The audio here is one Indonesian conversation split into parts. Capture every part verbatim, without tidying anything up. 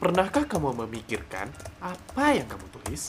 Pernahkah kamu memikirkan apa yang kamu tulis?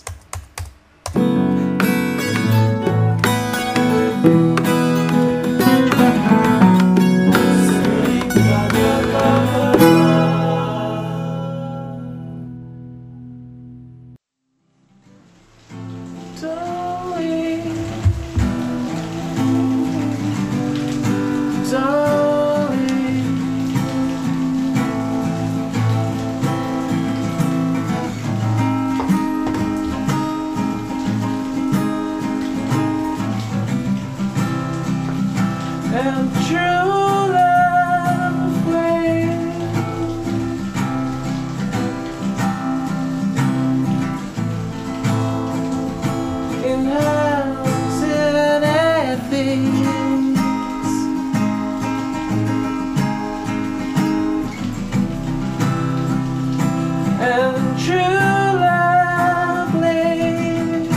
And true love waits in house and ethics, and true love waits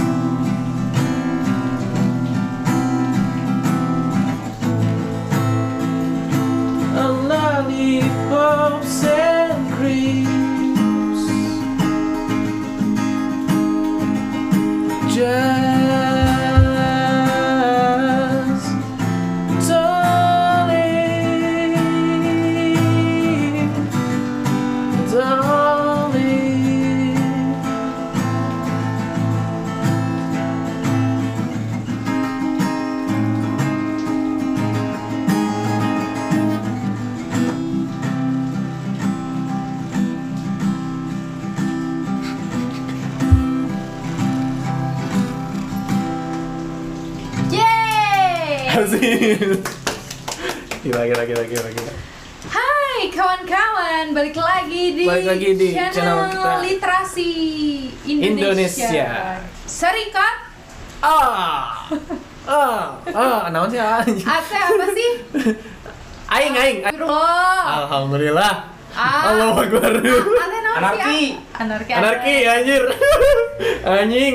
lollipops and creams, just darling, darling. Asik. Gila, gila, gila, gila, gila. Hai kawan-kawan, balik lagi di, Balik lagi di channel, channel kita. Literasi Indonesia, Indonesia. Serikat Ah, ah, ah, naon sih anjing? Ate apa sih? Aing, aing. aing. Astagfirullah. Alhamdulillah. Ah. Allahu Akbar. Ate naon Anarki. sih? Ah? Anarki. Anarki, anjir. Anjing.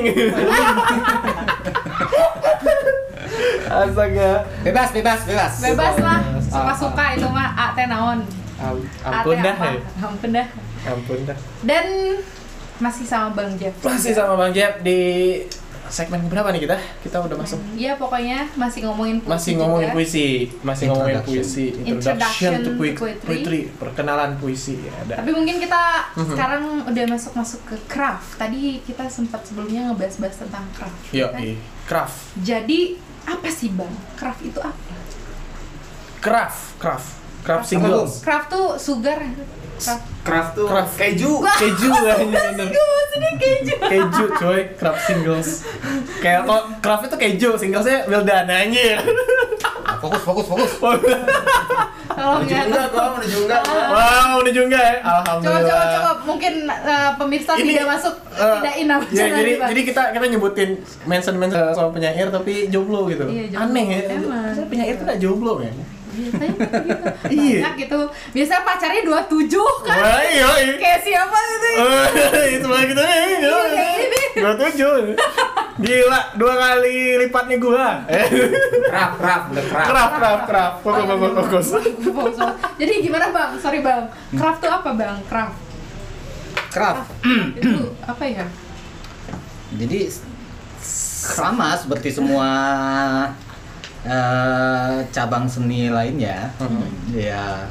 Astaga. Bebas, bebas, bebas. Bebas lah, Bebas. suka-suka itu mah ate naon. Am, Ate ampun dah. apa? ya. Ampun dah. Ampun dah. Dan masih sama Bang Jeff. Masih sama Bang Jeb di segmen berapa nih kita? Kita udah masuk. Iya, pokoknya masih ngomongin puisi Masih ngomongin juga. puisi, masih ngomongin Introduction. puisi, Introduction to to pui- poetry. poetry, perkenalan puisi ya ada. Tapi mungkin kita Mhm. sekarang udah masuk-masuk ke craft. Tadi kita sempat sebelumnya ngebahas-bahas tentang craft. Yo, kan? craft, Jadi apa sih Bang? Craft itu apa? craft, craft, craft Apa, singles, Craft tuh sugar. Craft. Craft tuh Craft. keju. keju aja bener. Gue maksudnya keju. Keju coy, craft singles. Kayak kok craft itu keju, singlesnya Wildan anjir. Fokus, fokus, fokus. Tolong Menuju ya. enggak, gua menuju enggak. Wow, udah juga ya. Coba Alhamdulillah. coba coba mungkin uh, pemirsa Ini, tidak masuk eh, tidak inam ya, jadi jadi kita kita nyebutin mention mention soal penyair tapi jomblo gitu. Iya, jomblo. Aneh ya. Emang. Saya penyair itu nggak jomblo ya. Biasanya gitu. Iya. Banyak gitu. Biasanya pacarnya dua puluh tujuh kan. Wah, iya, iya. Kayak siapa gitu. Eh, itu malah kita nih. Iya, kayak ini. Dua tujuh. Gila, dua kali lipatnya gua. Eh, Craft, craft, udah craft. kerap, kerap, kerap. Fokus, fokus, fokus. Fokus. Jadi gimana Bang? Sorry Bang. Craft tuh apa Bang? Craft. Craft. Itu apa ya? Jadi sama seperti semua eh, cabang seni lainnya, ya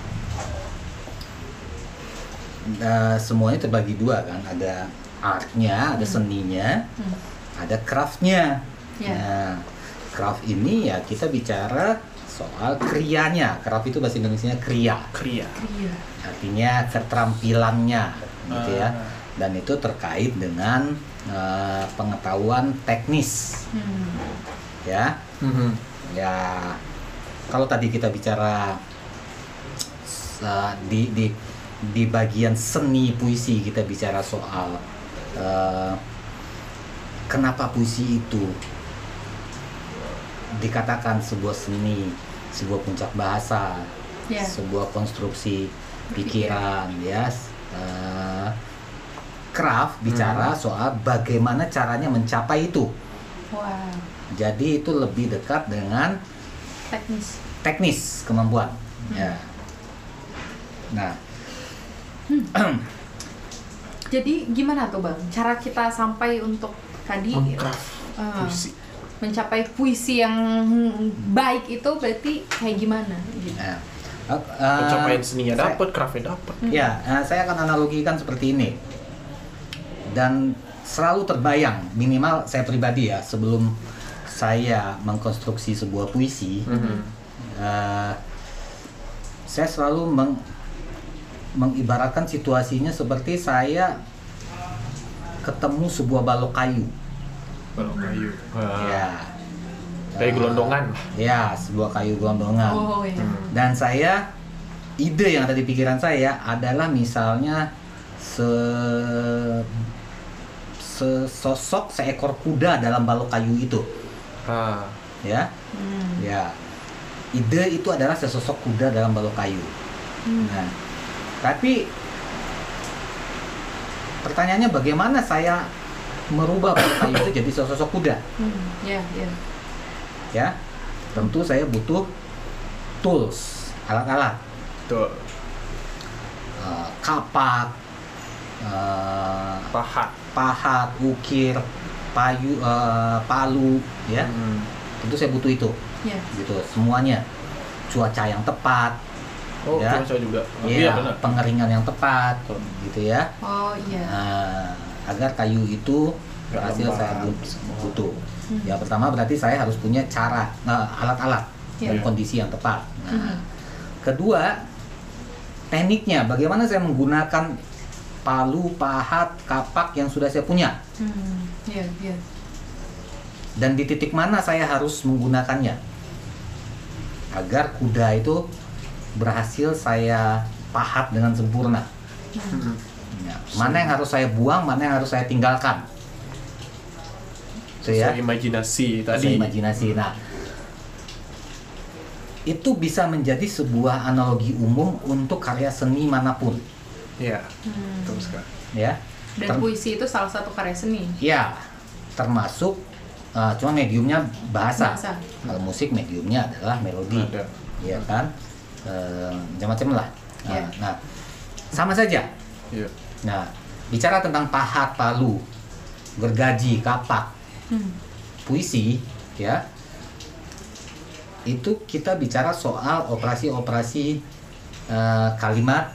eh, semuanya terbagi dua kan, ada artnya, ada seninya, Hmm. ada craftnya. Ya. Nah, craft ini ya kita bicara soal krianya. Craft itu bahasa Indonesianya kriya, Kria. Iya. artinya keterampilannya, gitu ya. Ah. Dan itu terkait dengan eh, pengetahuan teknis, Hmm. ya. Mhm. Ya, kalau tadi kita bicara eh, di di di bagian seni puisi, kita bicara soal eh, kenapa puisi itu dikatakan sebuah seni, sebuah puncak bahasa, Ya. sebuah konstruksi pikiran, ya. Eh, craft bicara soal bagaimana caranya mencapai itu. Wow. Jadi itu lebih dekat dengan Teknis. teknis kemampuan. Ya. Nah, Jadi gimana tuh Bang? Cara kita sampai untuk tadi Mengcraft uh, puisi. mencapai puisi yang baik itu berarti kayak gimana? Gitu. Nah, uh, uh, Pencapaian seninya saya- dapat, craftnya dapat. Ya, uh, saya akan analogikan seperti ini. Dan selalu terbayang, minimal saya pribadi ya, sebelum saya mengkonstruksi sebuah puisi, Mhm. uh, saya selalu meng- mengibaratkan situasinya seperti saya ketemu sebuah balok kayu. Balok kayu. Wah. Ya, Kayak gelondongan. ya sebuah kayu gelondongan. Oh ya. Hmm. Dan saya, ide yang ada di pikiran saya adalah misalnya se sesosok seekor kuda dalam balok kayu itu, Ah. ya, Hmm. ya. Ide itu adalah sesosok kuda dalam balok kayu. Hmm. Nah, tapi pertanyaannya bagaimana saya merubah balok kayu itu jadi sesosok kuda? Hmm. Ya, ya. Ya, tentu saya butuh tools, alat-alat. Tuh, Uh, kapak, uh, pahat. pahat, ukir, payu, uh, palu, ya. Hmm. Tentu saya butuh itu, Ya. gitu. Semuanya, cuaca yang tepat, Oh, Ya. cuaca juga. Oh, ya, iya benar. pengeringan yang tepat, gitu ya. Oh iya. Nah, agar kayu itu Nggak berhasil lembab saya but- semua. butuh. Hmm. Yang pertama berarti saya harus punya cara, nah, alat-alat Ya. dan kondisi yang tepat. Nah, Hmm. kedua, tekniknya, bagaimana saya menggunakan palu, pahat, kapak yang sudah saya punya, Hmm. Ya, ya. dan di titik mana saya harus menggunakannya agar kuda itu berhasil saya pahat dengan sempurna. Hmm. Ya, mana yang harus saya buang, mana yang harus saya tinggalkan. Itu ya, Sesuai imajinasi saya tadi. imajinasi. Nah, itu bisa menjadi sebuah analogi umum untuk karya seni manapun, Iya. Hmm. Betul sekali. ya. Dan Ter- puisi itu salah satu karya seni. Ya, termasuk uh, cuma mediumnya bahasa. Bahasa. Kalau musik mediumnya adalah melodi, Ada. ya kan? Uh, macam-macam lah. Nah, Ya. nah, sama saja. Iya. Nah, bicara tentang pahat, palu, gergaji, kapak, Hmm. puisi, ya, itu kita bicara soal operasi-operasi uh, kalimat,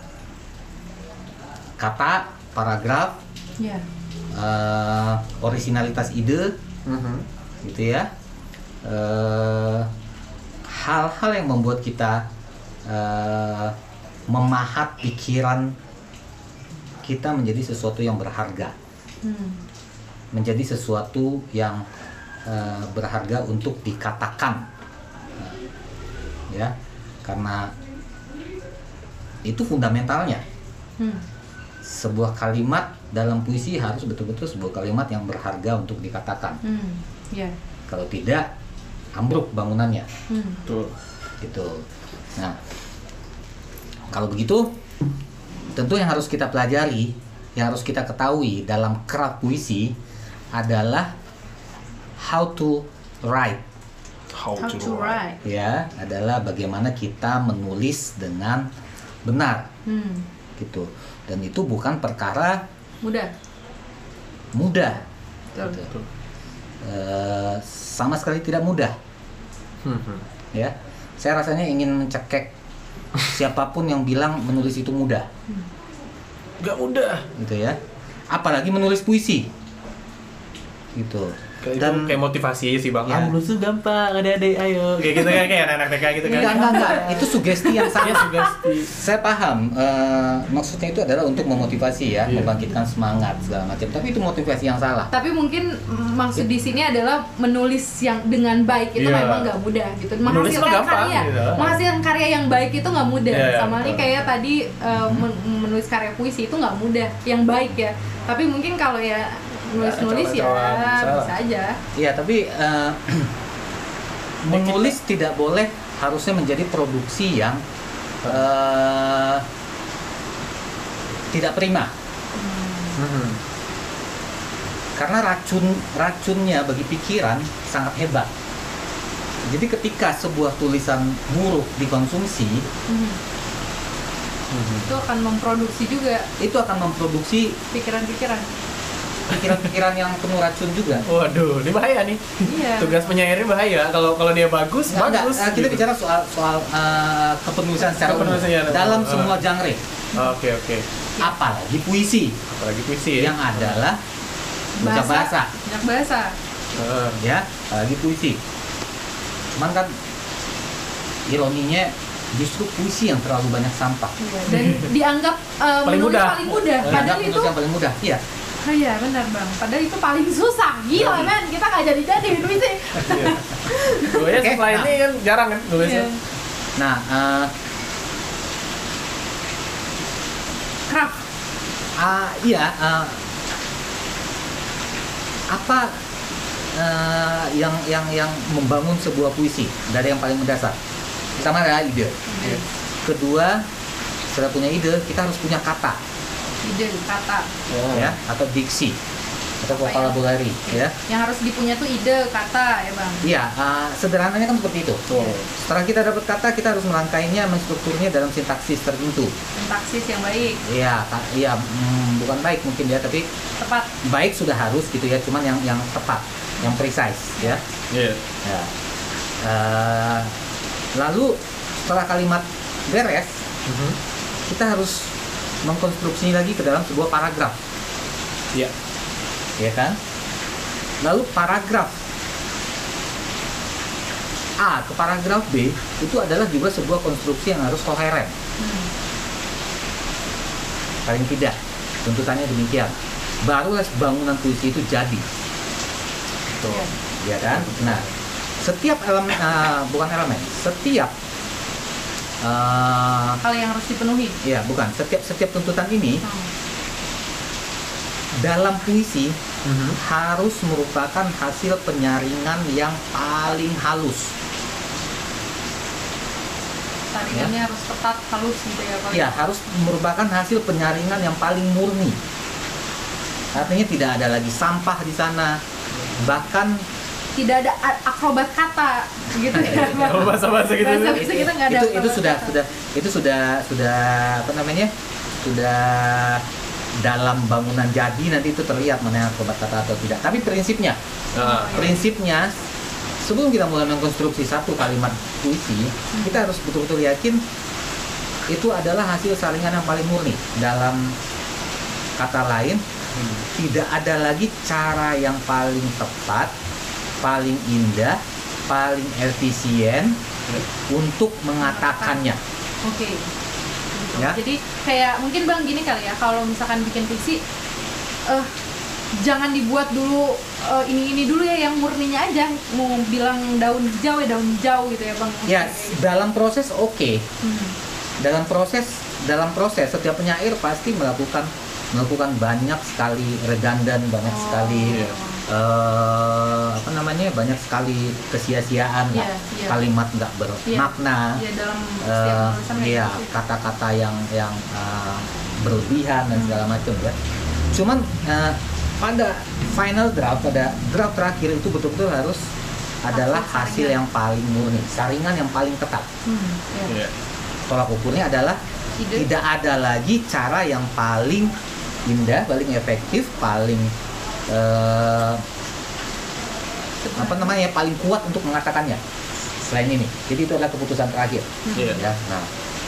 kata, paragraf, Ya. uh, orisinalitas ide, Mhm. gitu ya. Eh, hal-hal yang membuat kita eh, memahat pikiran kita menjadi sesuatu yang berharga, Hmm. menjadi sesuatu yang eh, berharga untuk dikatakan. Nah, ya, karena itu fundamentalnya. Hmm. Sebuah kalimat dalam puisi harus betul-betul sebuah kalimat yang berharga untuk dikatakan. Hmm. Ya. Kalau tidak, ambruk bangunannya, Hmm. Betul. gitu. Nah, kalau begitu, tentu yang harus kita pelajari, yang harus kita ketahui dalam craft puisi adalah how to write, How, How to write. ya, adalah bagaimana kita menulis dengan benar, Hmm. gitu. Dan itu bukan perkara Mudah. mudah, Betul. gitu. Betul. Eh, sama sekali tidak mudah. Mhm. Ya, saya rasanya ingin mencekek siapapun yang bilang menulis itu mudah, Nggak mudah. gitu ya. Apalagi menulis puisi, gitu. Kayak itu Dan kayak motivasi aja sih bang. Ya. Ah, lulus tuh gampang, adik-adik ayo. Kayak gitu kan, kayak anak-anak T K gitu kan. enggak, enggak, enggak. Itu sugesti yang Iya, sama. sugesti. Saya paham. eh, maksudnya itu adalah untuk memotivasi ya, Iya. membangkitkan semangat segala macam. Tapi itu motivasi yang salah. Tapi mungkin mm, maksud di sini adalah menulis yang dengan baik itu Iya. memang nggak mudah gitu. Menulis mah Menghasilkan gampang, karya, gitu. menghasilkan karya yang baik itu nggak mudah. Iya, Sama nih betul. kayak tadi uh, men- menulis karya puisi itu nggak mudah, yang baik ya. Tapi mungkin kalau ya nulis-nulis ya, coba-coba bisa bisa lah. aja. Iya, tapi eh, menulis tidak boleh harusnya menjadi produksi yang eh, tidak prima. Mhm. Karena racun racunnya bagi pikiran sangat hebat. Jadi ketika sebuah tulisan buruk dikonsumsi, Hmm. itu akan memproduksi juga itu akan memproduksi pikiran-pikiran. pikiran-pikiran yang penuh racun juga. Waduh, ini bahaya nih. Iya. Tugas penyairnya bahaya. Kalau kalau dia bagus, Nggak, bagus. nggak, kita gitu. bicara soal soal uh, kepenulisan secara umum Kepenulisan secara umum. dalam Ah. semua genre. Oke oke. Apalagi puisi Apalagi puisi ya. yang adalah baca bahasa, Banyak bahasa. Ah. ya, apalagi puisi. Cuman kan ironinya justru puisi yang terlalu banyak sampah. Iya. Dan dianggap uh, Paling menulis mudah. paling mudah. Padahal Dianggap itu menulis yang paling mudah. Iya. oh iya benar bang. Padahal itu paling susah. Gila men, kita nggak jadi-jadi puisi. Iya. Soalnya Oke, setelah nah. ini kan jarang kan nulisnya. Iya. Nah, uh, Craft. ah, iya, uh, apa uh, yang yang yang membangun sebuah puisi dari yang paling mendasar? Pertama adalah ide. Iya. Kedua, setelah punya ide, kita harus punya kata, Ide, kata. Oh. ya, atau diksi, atau Apa ya? vocabulary, ya. Yang harus dipunya tuh ide, kata ya bang. Iya, uh, sederhananya kan seperti itu. Betul. Setelah kita dapat kata, kita harus merangkainya, menstrukturnya dalam sintaksis tertentu. Sintaksis yang baik, Iya, ka- iya, mm, bukan baik mungkin ya, tapi tepat. baik sudah harus gitu ya, cuman yang yang tepat, yang precise, ya. Iya. Ya. Eh, lalu setelah kalimat beres, Mhm. kita harus mengkonstruksinya lagi ke dalam sebuah paragraf, Iya. ya kan? Lalu paragraf A ke paragraf B itu adalah juga sebuah konstruksi yang harus koheren. Hmm. Paling tidak, tuntutannya demikian. Barulah bangunan puisi itu jadi. Tuh, Iya. ya kan? Nah, setiap elemen, eh, bukan elemen, setiap eh, Hal yang harus dipenuhi. ya bukan, setiap setiap tuntutan ini Hmm. dalam puisi Mhm. harus merupakan hasil penyaringan yang paling halus. Saringannya harus ketat, halus gitu ya Pak. Ya, harus merupakan hasil penyaringan yang paling murni. Artinya tidak ada lagi sampah di sana. Bahkan Tidak ada a- akrobat kata gitu ya Bang. Oh, bahasa-bahasa gitu. Bahasa-bahasa kita nggak ada itu itu akrobat sudah kata. sudah itu sudah sudah apa namanya? Sudah dalam bangunan jadi nanti itu terlihat mana yang akrobat kata atau tidak. Tapi prinsipnya, Ah. prinsipnya sebelum kita mulai mengkonstruksi satu kalimat puisi, kita harus betul-betul yakin itu adalah hasil saringan yang paling murni. Dalam kata lain, tidak ada lagi cara yang paling tepat, paling indah, paling efisien untuk mengatakannya. Oke. Gitu. Ya. Jadi kayak mungkin Bang gini kali ya, kalau misalkan bikin puisi eh jangan dibuat dulu eh, ini-ini dulu ya yang murninya aja. Mau bilang daun hijau ya daun hijau gitu ya Bang. Ya, dalam proses oke. Hmm. Dalam proses dalam proses setiap penyair pasti melakukan melakukan banyak sekali redundan, banyak Oh. sekali Iya. eh, apa namanya, banyak sekali kesia-siaan lah. Iya, iya. Kalimat nggak bermakna. Ya dalam Eh, setiap tulisan kayak iya, gitu. kata-kata yang yang eh, berlebihan dan segala macam ya. Cuman eh, pada final draft, pada draft terakhir itu betul-betul harus adalah Hasil hasil saringan. yang paling murni, saringan yang paling ketat. Hmm, ya. Iya. Tolak ukurnya adalah Ide. tidak ada lagi cara yang paling indah, paling efektif, paling eh, apa namanya, paling kuat untuk mengatakannya selain ini. Jadi itu adalah keputusan terakhir. Iya. Ya, nah,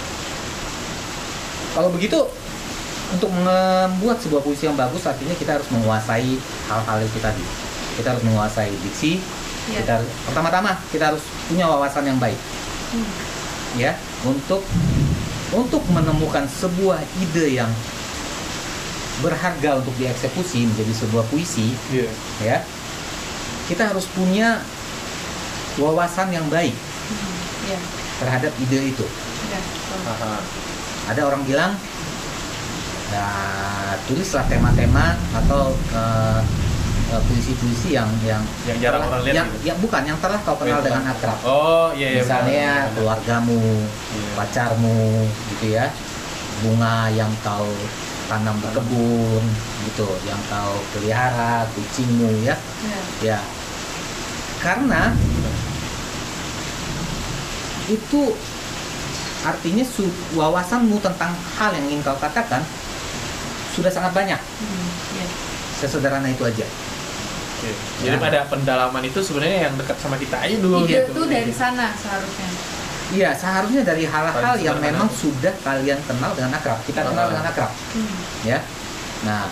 kalau begitu untuk membuat sebuah puisi yang bagus artinya kita harus menguasai hal-hal itu tadi. Kita harus menguasai diksi. Iya. Kita harus- pertama-tama kita harus punya wawasan yang baik, Hmm. ya, untuk untuk menemukan sebuah ide yang berharga untuk dieksekusi menjadi sebuah puisi, Iya. ya. Kita harus punya wawasan yang baik Hmm. Ya. terhadap ide itu. Ya. betul. Aha. Ada orang bilang, ya, tulislah tema-tema atau eh, eh, puisi-puisi yang yang Yang jarang telah- orang lihat yang, gitu. yang bukan yang telah kau kenal Iya, dengan bukan. akrab. Oh, iya iya. Misalnya benar. keluargamu, Iya. pacarmu, gitu ya, bunga yang kau tanam di kebun, gitu, yang kau pelihara, kucingmu, ya, Ya. ya, karena itu artinya su- wawasanmu tentang hal yang ingin kau katakan sudah sangat banyak. Hmm, iya. Sesederhana itu aja. Oke. Jadi pada pendalaman itu sebenarnya yang dekat sama kita aja dulu Ide gitu. tuh dari sana seharusnya. Iya, seharusnya dari hal-hal Paling yang sederhana. memang sudah kalian kenal dengan akrab. Kita kenal Ah. dengan akrab, Hmm. ya. Nah,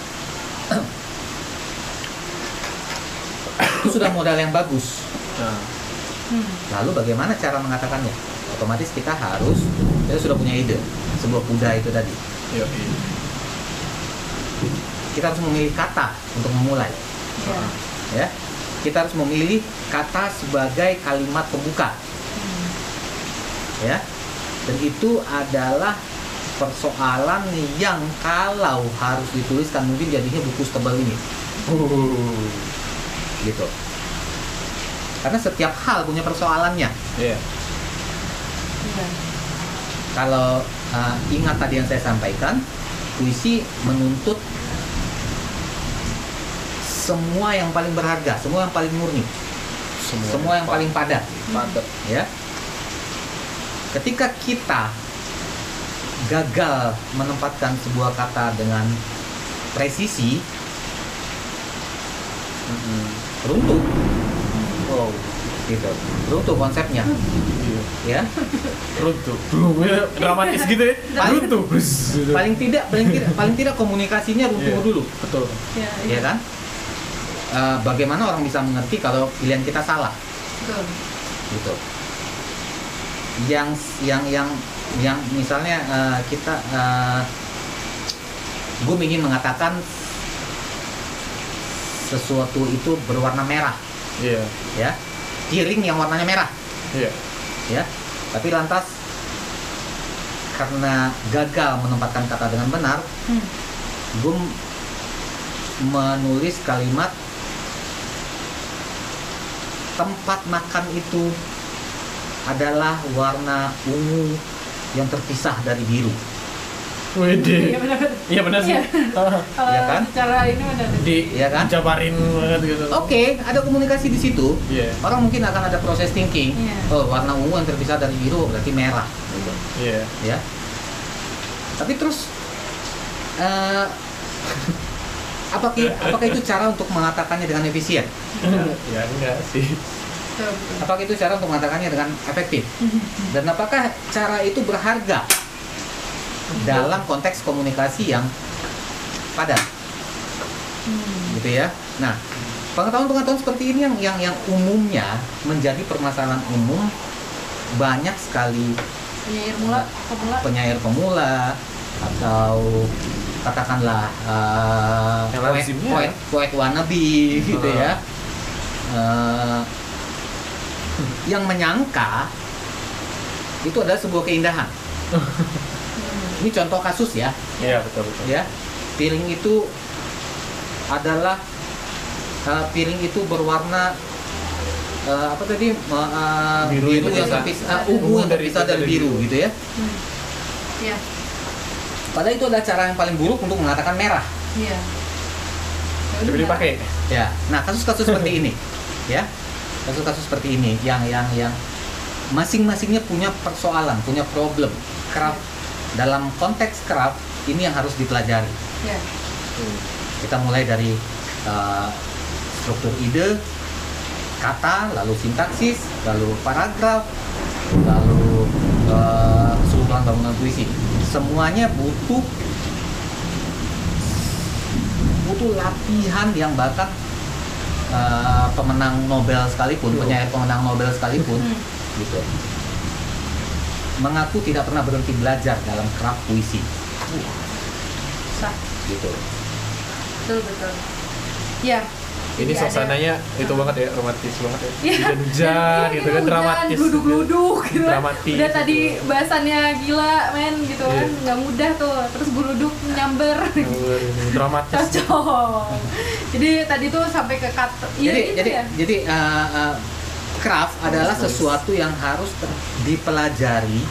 itu sudah modal yang bagus. Nah, Hmm. Lalu bagaimana cara mengatakannya? Otomatis kita harus, kita sudah punya ide, sebuah kuda itu tadi. iya, iya. Kita harus memilih kata untuk memulai, Iya. ya. Kita harus memilih kata sebagai kalimat pembuka, Hmm. ya. Dan itu adalah persoalan yang kalau harus dituliskan mungkin jadinya buku setebal ini, Uh, gitu. Karena setiap hal punya persoalannya. iya. Iya. Kalau uh, ingat tadi yang saya sampaikan, puisi menuntut semua yang paling berharga, semua yang paling murni, semua yang paling padat, padat. ya. Ketika kita gagal menempatkan sebuah kata dengan presisi, runtuh, Wow. gitu, runtuh konsepnya, Iya. ya. Runtuh. Belum dramatis gitu ya. Paling- Runtuh. Bus, gitu. Paling tidak, paling tidak, paling tidak komunikasinya runtuh Iya. dulu, Betul. Iya. ya kan? Eh, bagaimana orang bisa mengerti kalau pilihan kita salah, Betul. gitu. Yang yang yang yang misalnya eh, kita, uh, gue ingin mengatakan sesuatu itu berwarna merah, Iya. ya, piring yang warnanya merah, Iya. ya. Tapi lantas karena gagal menempatkan kata dengan benar, Hmm. gue menulis kalimat tempat makan itu adalah warna ungu yang terpisah dari biru. Wede. Iya benar. Iya benar sih. Iya. Ah, Kalau Iya kan? secara ini benar. Di Iya kan? jabarin banget gitu. Oke, ada komunikasi di situ. Iya. Orang mungkin akan ada proses thinking. Iya. Oh, warna ungu yang terpisah dari biru berarti merah, gitu. Iya. Ya. Tapi terus, eh, apakah apakah itu cara untuk mengatakannya dengan efisien? Ya enggak sih. Betul, betul. Apakah itu cara untuk mengatakannya dengan efektif? Dan apakah cara itu berharga dalam konteks komunikasi yang padat, Hmm. gitu ya? Nah, pengetahuan-pengetahuan seperti ini yang yang yang umumnya menjadi permasalahan umum banyak sekali Penyair mula, pemula. penyair pemula atau katakanlah uh, Yang poet, lazimnya. poet poet wannabe gitu Uh. ya. Uh, yang menyangka itu adalah sebuah keindahan. Hmm. Ini contoh kasus ya, Iya betul betul. ya. Piring itu adalah uh, piring itu berwarna uh, apa tadi uh, uh, Biru biru, itu yang bisa. terpisah, uh, ungu yang terpisah dari biru gitu ya. Hmm. Iya. Padahal itu adalah cara yang paling buruk untuk mengatakan merah. Iya. Ya Coba udah, dipakai. Ya, nah kasus-kasus seperti ini, ya, kasus-kasus seperti ini, yang yang yang masing-masingnya punya persoalan, punya problem. Craft dalam konteks craft ini yang harus dipelajari. Iya. Kita mulai dari uh, struktur ide, kata, lalu sintaksis, lalu paragraf, lalu uh, keseluruhan bangunan puisi. Semuanya butuh butuh latihan yang bahkan uh, pemenang Nobel sekalipun, Betul. penyair pemenang Nobel sekalipun, Hmm. gitu, mengaku tidak pernah berhenti belajar dalam craft puisi, Sah. gitu. Betul betul. Iya. Ini Jadi ada- suasananya itu banget ya, romantis banget ya. Iya. Hujan-hujan gitu kan, dramatis. Gluduk-gluduk gitu kan. Dramatis Udah tadi gitu. bahasannya gila men gitu kan, Iya. nggak mudah tuh. Terus gluduk nyamber. Dramatis. Cocok. Jadi tadi tuh sampai ke kata. Iya jadi gitu jadi ya. jadi uh, uh, craft adalah Nice. sesuatu yang harus ter- dipelajari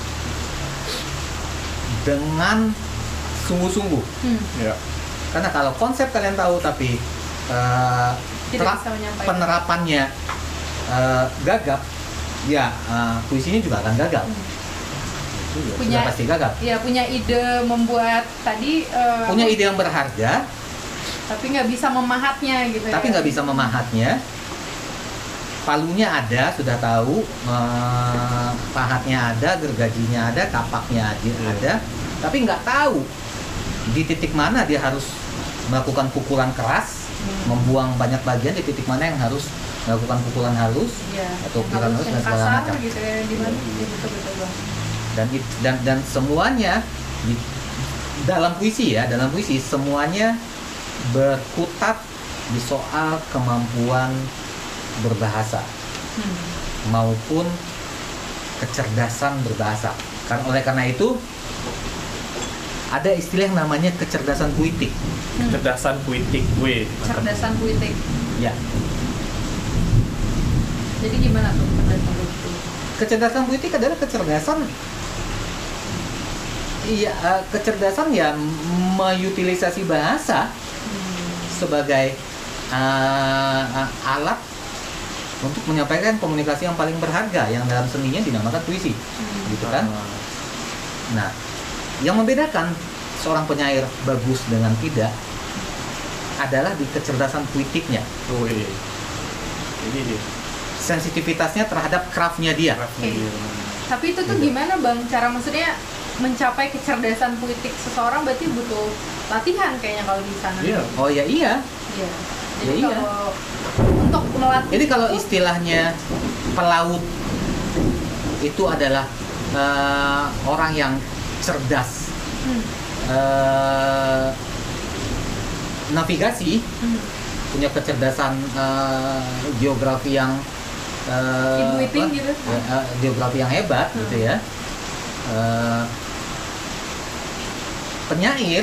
dengan sungguh-sungguh. Hmm. Ya. Karena kalau konsep kalian tahu tapi uh, Tidak terap- bisa menyampaikan. penerapannya uh, gagap, ya uh, puisinya juga akan gagal. Hmm. Iya. punya Sudah pasti gagal. ya punya ide membuat tadi eh, Punya ide yang berharga, tapi nggak bisa memahatnya gitu tapi ya. nggak bisa memahatnya. Palunya ada, sudah tahu, eh, pahatnya ada, gergajinya ada, tapaknya ada, Iya. ada, tapi nggak tahu di titik mana dia harus melakukan pukulan keras, Hmm. membuang banyak bagian, di titik mana yang harus melakukan pukulan halus Iya, atau yang pukulan halus, halus yang dan segala kasar macam. gitu ya, di mana? Iya, betul betul bang. Dan it- dan dan semuanya di, dalam puisi ya, dalam puisi semuanya berkutat di soal kemampuan berbahasa Hmm. maupun kecerdasan berbahasa. Kan oleh karena itu ada istilah yang namanya kecerdasan puitik. Hmm. Kecerdasan puitik, weh. mantap. Cerdasan puitik. Ya, Jadi gimana tuh cerdasan puitik? kecerdasan puitik adalah kecerdasan iya eh, kecerdasan ya mengutilisasi bahasa Hmm. sebagai eh, eh, alat untuk menyampaikan komunikasi yang paling berharga yang dalam seninya dinamakan puisi, Hmm. gitu kan? Ah. Nah, yang membedakan seorang penyair bagus dengan tidak adalah di kecerdasan puitiknya, Weh. Ini dia. sensitivitasnya terhadap craftnya dia. Craftnya Oke. dia. Tapi itu tuh Gitu. gimana bang? Cara maksudnya mencapai kecerdasan puitik seseorang berarti butuh latihan kayaknya kalau di sana. Iya. Oh ya iya. Iya. Ya Jadi iya. kalau untuk melatih. Jadi kalau itu- istilahnya pelaut itu adalah eh, orang yang cerdas, Hmm. eh, navigasi, Hmm. punya kecerdasan eh, geografi yang eh, Intuitif apa? gitu. Ya, eh, geografi yang hebat Hmm. gitu ya. Eh, penyair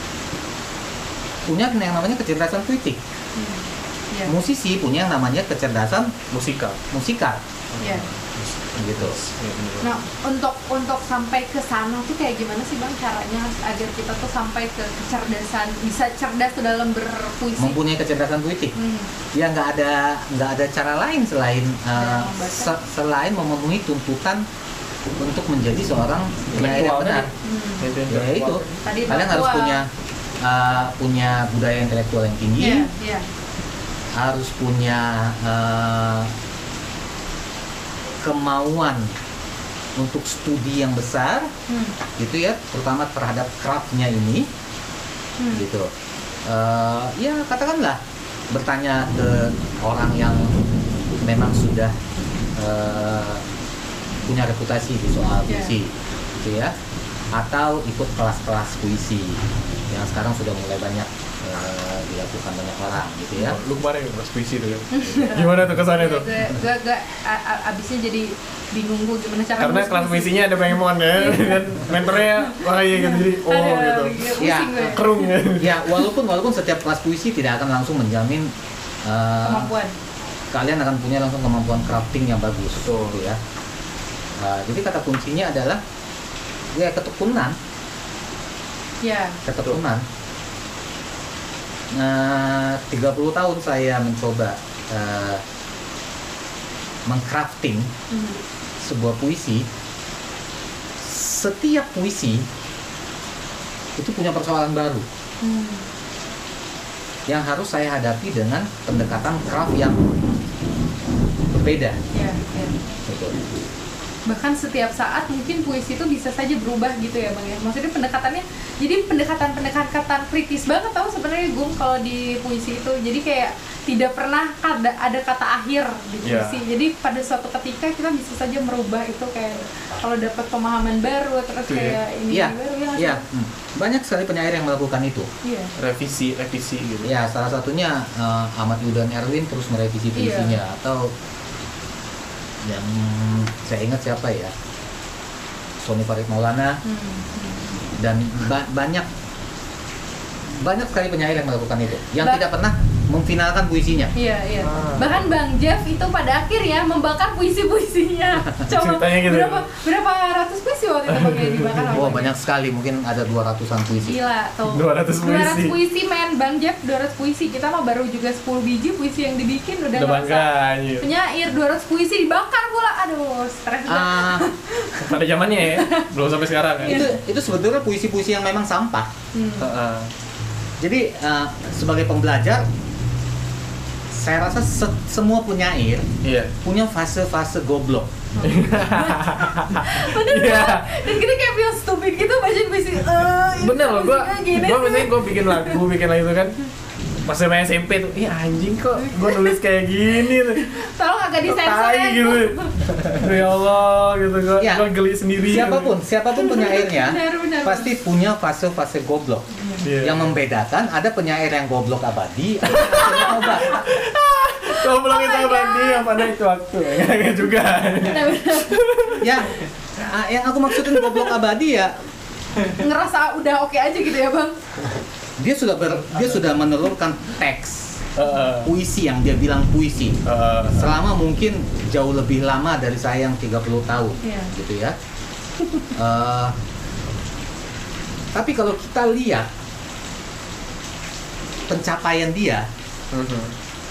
punya yang namanya kecerdasan puitik. Hmm. Iya. Musisi punya yang namanya kecerdasan Musikal. musikal, Iya. gitu. Iya, bener. Nah, untuk untuk sampai ke sana tuh kayak gimana sih bang caranya agar kita tuh sampai ke kecerdasan, bisa cerdas tuh dalam berpuisi? Mempunyai kecerdasan puitik. Hmm. Ya nggak ada nggak ada cara lain selain uh, Dalam membaca. se- selain memenuhi tuntutan untuk menjadi seorang penyair yang benar. Hmm. Itu yang Ya itu, intelektual. Tadi kalian harus intelektual. punya uh, punya budaya intelektual yang tinggi, Iya, iya. harus punya uh, kemauan untuk studi yang besar, Hmm. gitu ya, terutama terhadap craftnya ini. Hmm. Gitu. Eh, ya katakanlah bertanya ke orang yang memang sudah eh, punya reputasi di soal Ya. puisi, gitu ya, atau ikut kelas-kelas puisi yang sekarang sudah mulai banyak eh, dilakukan banyak orang, gitu ya. Lu kemarin kelas puisi tuh kan. Gimana tuh kesannya tuh? Gue, gue, gue a- a- abisnya jadi bingung gue gimana cara Karena nulis kelas puisi. puisinya ada Pemon ya, dan mentornya wah iya gitu jadi oh Ada, gitu. iya, Ya, pusing gue. Kerung ya. Ya walaupun walaupun setiap kelas puisi tidak akan langsung menjamin eh, Kemampuan. kalian akan punya langsung kemampuan crafting yang bagus, Betul. gitu ya. Nah, jadi kata kuncinya adalah ya ketekunan, Ya. ketekunan. Nah, tiga puluh tahun saya mencoba eh, mengcrafting Hmm. sebuah puisi. Setiap puisi itu punya persoalan baru Hmm. yang harus saya hadapi dengan pendekatan craft yang berbeda. Ya, ya. Gitu. Bahkan setiap saat mungkin puisi itu bisa saja berubah gitu ya bang ya. Maksudnya pendekatannya, jadi pendekatan-pendekatan kritis banget tau sebenarnya Gung kalau di puisi itu. Jadi kayak tidak pernah ada ada kata akhir di Iya. puisi. Jadi pada suatu ketika kita bisa saja merubah itu, kayak kalau dapat pemahaman baru terus Iya. kayak ini Iya, baru ya. iya. Hmm. Banyak sekali penyair yang melakukan itu. Iya. Revisi, revisi gitu. Ya, salah satunya eh, Ahmad Yudan Erwin terus merevisi puisinya, atau yang saya ingat siapa ya, Sony Farid Maulana, Hmm. hmm. dan ba- banyak banyak sekali penyair yang melakukan itu, yang Ba- tidak pernah memfinalkan puisinya. Iya, iya. Ah. Bahkan Bang Jeff itu pada akhirnya membakar puisi-puisinya. Coba Ceritanya gitu. berapa berapa ratus puisi waktu itu Bang yang dibakar sama Wah, Bang banyak Jeff? sekali, mungkin ada dua ratusan puisi. Gila tuh. dua ratus puisi. dua ratus puisi men, Bang Jeff dua ratus puisi. Kita mah baru juga sepuluh biji puisi yang dibikin udah Udah ngerasa bangga anjir. penyair dua ratus puisi dibakar pula. Aduh, stres banget. Ah, Pada zamannya ya, belum sampai sekarang kan. itu itu sebetulnya puisi-puisi yang memang sampah. Hmm. Heeh. Jadi eh, sebagai pembelajar, saya rasa se- semua penyair Iya. punya fase-fase goblok. Bener Iya. banget. Dan kita kayak feel stupid gitu baca puisi. Eh, ini Bener loh, gua musiknya gini gua sih. biasanya gua bikin lagu, bikin lagu itu kan. Pas saya S M P tuh, ih anjing kok gua nulis kayak gini tuh. Tolong agak disensor Tai ya. gitu. Aduh, ya Allah gitu gua, Ya. gua geli sendiri. Siapapun, siapapun penyairnya Benar, benar. pasti punya fase-fase goblok. Iya. Yang membedakan ada penyair yang goblok abadi, ada penyair yang obat. Kau bilang Oh itu my apa God. nih yang pada itu waktu ya? Enggak juga. Benar, benar. Yang ah, yang aku maksudin goblok abadi ya, Ngerasa udah oke aja gitu ya Bang. dia sudah ber, dia sudah menelurkan teks Heeh. puisi yang dia bilang puisi Heeh. selama mungkin jauh lebih lama dari saya yang tiga puluh tahun, Iya. gitu ya. Eh, tapi kalau kita lihat pencapaian dia, Mhm.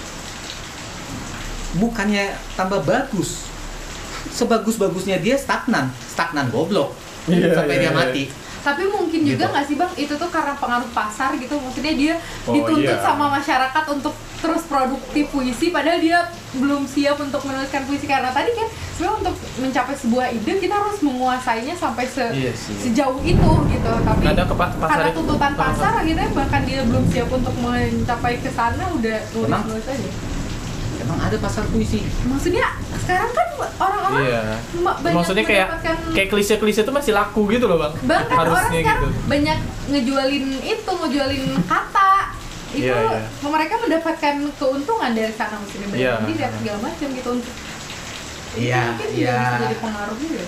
bukannya tambah bagus, sebagus-bagusnya dia stagnan, stagnan goblok Iya, sampai iya, dia iya. mati. Tapi mungkin juga Gitu. nggak sih Bang, itu tuh karena pengaruh pasar gitu. Maksudnya dia Oh, dituntut iya. sama masyarakat untuk terus produktif puisi, padahal dia belum siap untuk menuliskan puisi. Karena tadi kan sebenarnya untuk mencapai sebuah ide kita harus menguasainya sampai se- Iya sih. sejauh itu gitu. Tapi Ada ke pa- pasar karena itu. tuntutan Ah. pasar akhirnya bahkan dia belum siap untuk mencapai ke sana udah Emang? nulis-nulis aja. Emang ada pasar puisi? Maksudnya sekarang kan orang-orang Iya. ma- banyak Maksudnya kayak mendapatkan kayak klise-klise itu masih laku gitu loh, Bang. bahkan orang Harusnya sekarang gitu. banyak ngejualin itu ngejualin kata itu Iya, iya. mereka mendapatkan keuntungan dari sana maksudnya Iya. jadi dapat segala macam gitu untuk Iya, mungkin juga iya. bisa jadi pengaruh juga.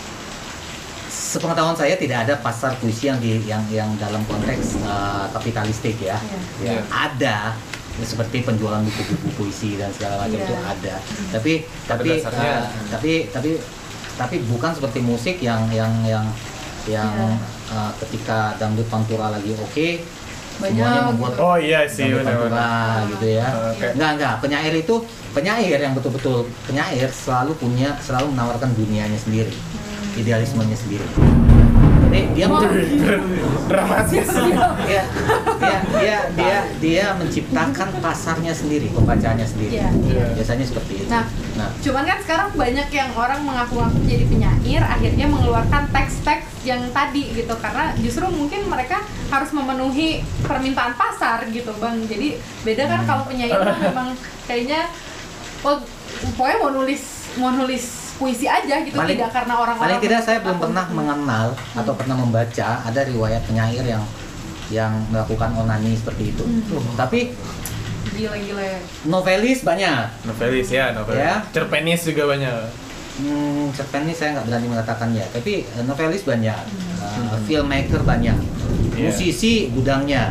Sepengetahuan saya tidak ada pasar puisi yang di yang yang dalam konteks eh, kapitalistik ya. Iya. Ya, Iya. ada ya, seperti penjualan buku-buku puisi dan segala macam Iya. itu ada. Tapi Pada tapi dasarnya. eh, tapi tapi tapi bukan seperti musik yang yang yang yang Iya. eh, ketika dangdut pantura lagi oke, Banyak semuanya membuat gitu. Oh iya sih, dangdut pantura benar-benar. gitu ya. Oke. Enggak enggak, penyair itu penyair yang betul-betul penyair selalu punya selalu menawarkan dunianya sendiri, Hmm. idealismenya sendiri. Jadi dia Wah, Dramatis. dia, dia dia dia dia menciptakan pasarnya sendiri, pembacanya sendiri. Iya, iya. Biasanya seperti itu. Nah, Nah, cuman kan sekarang banyak yang orang mengaku-ngaku jadi penyair akhirnya mengeluarkan teks-teks yang tadi gitu karena justru mungkin mereka harus memenuhi permintaan pasar gitu Bang. Jadi beda kan Hmm. kalau penyair mah memang kayaknya oh, pokoknya mau nulis mau nulis puisi aja gitu Paling- tidak karena orang-orang paling tidak saya belum takut. pernah mengenal atau pernah membaca ada riwayat penyair yang yang melakukan onani seperti itu. Hmm. Tapi gila-gila. novelis banyak. Novelis ya, novelis. Ya. Cerpenis juga banyak. Hmm, cerpen ini saya nggak berani mengatakannya, tapi eh, novelis banyak, eh, filmmaker banyak, Iya. musisi gudangnya,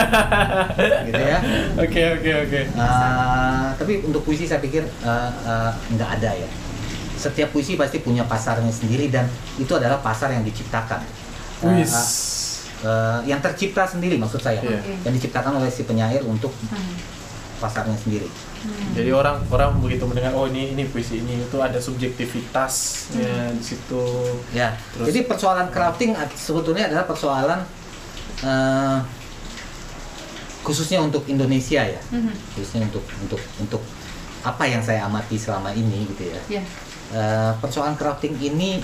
gitu ya. Oke, oke, oke. Uh, tapi untuk puisi saya pikir uh, uh, nggak ada ya. Setiap puisi pasti punya pasarnya sendiri dan itu adalah pasar yang diciptakan. Uh, Wis. uh, uh, yang tercipta sendiri maksud saya, Iya. yang diciptakan oleh si penyair untuk Hmm. pasarnya sendiri. Hmm. Jadi orang orang begitu mendengar oh ini ini puisi ini itu ada subjektivitasnya di situ. Ya. Terus- Jadi persoalan crafting at- sebetulnya adalah persoalan uh, khususnya untuk Indonesia ya, Mhm. khususnya untuk untuk untuk apa yang saya amati selama ini gitu ya. Ya. Uh, persoalan crafting ini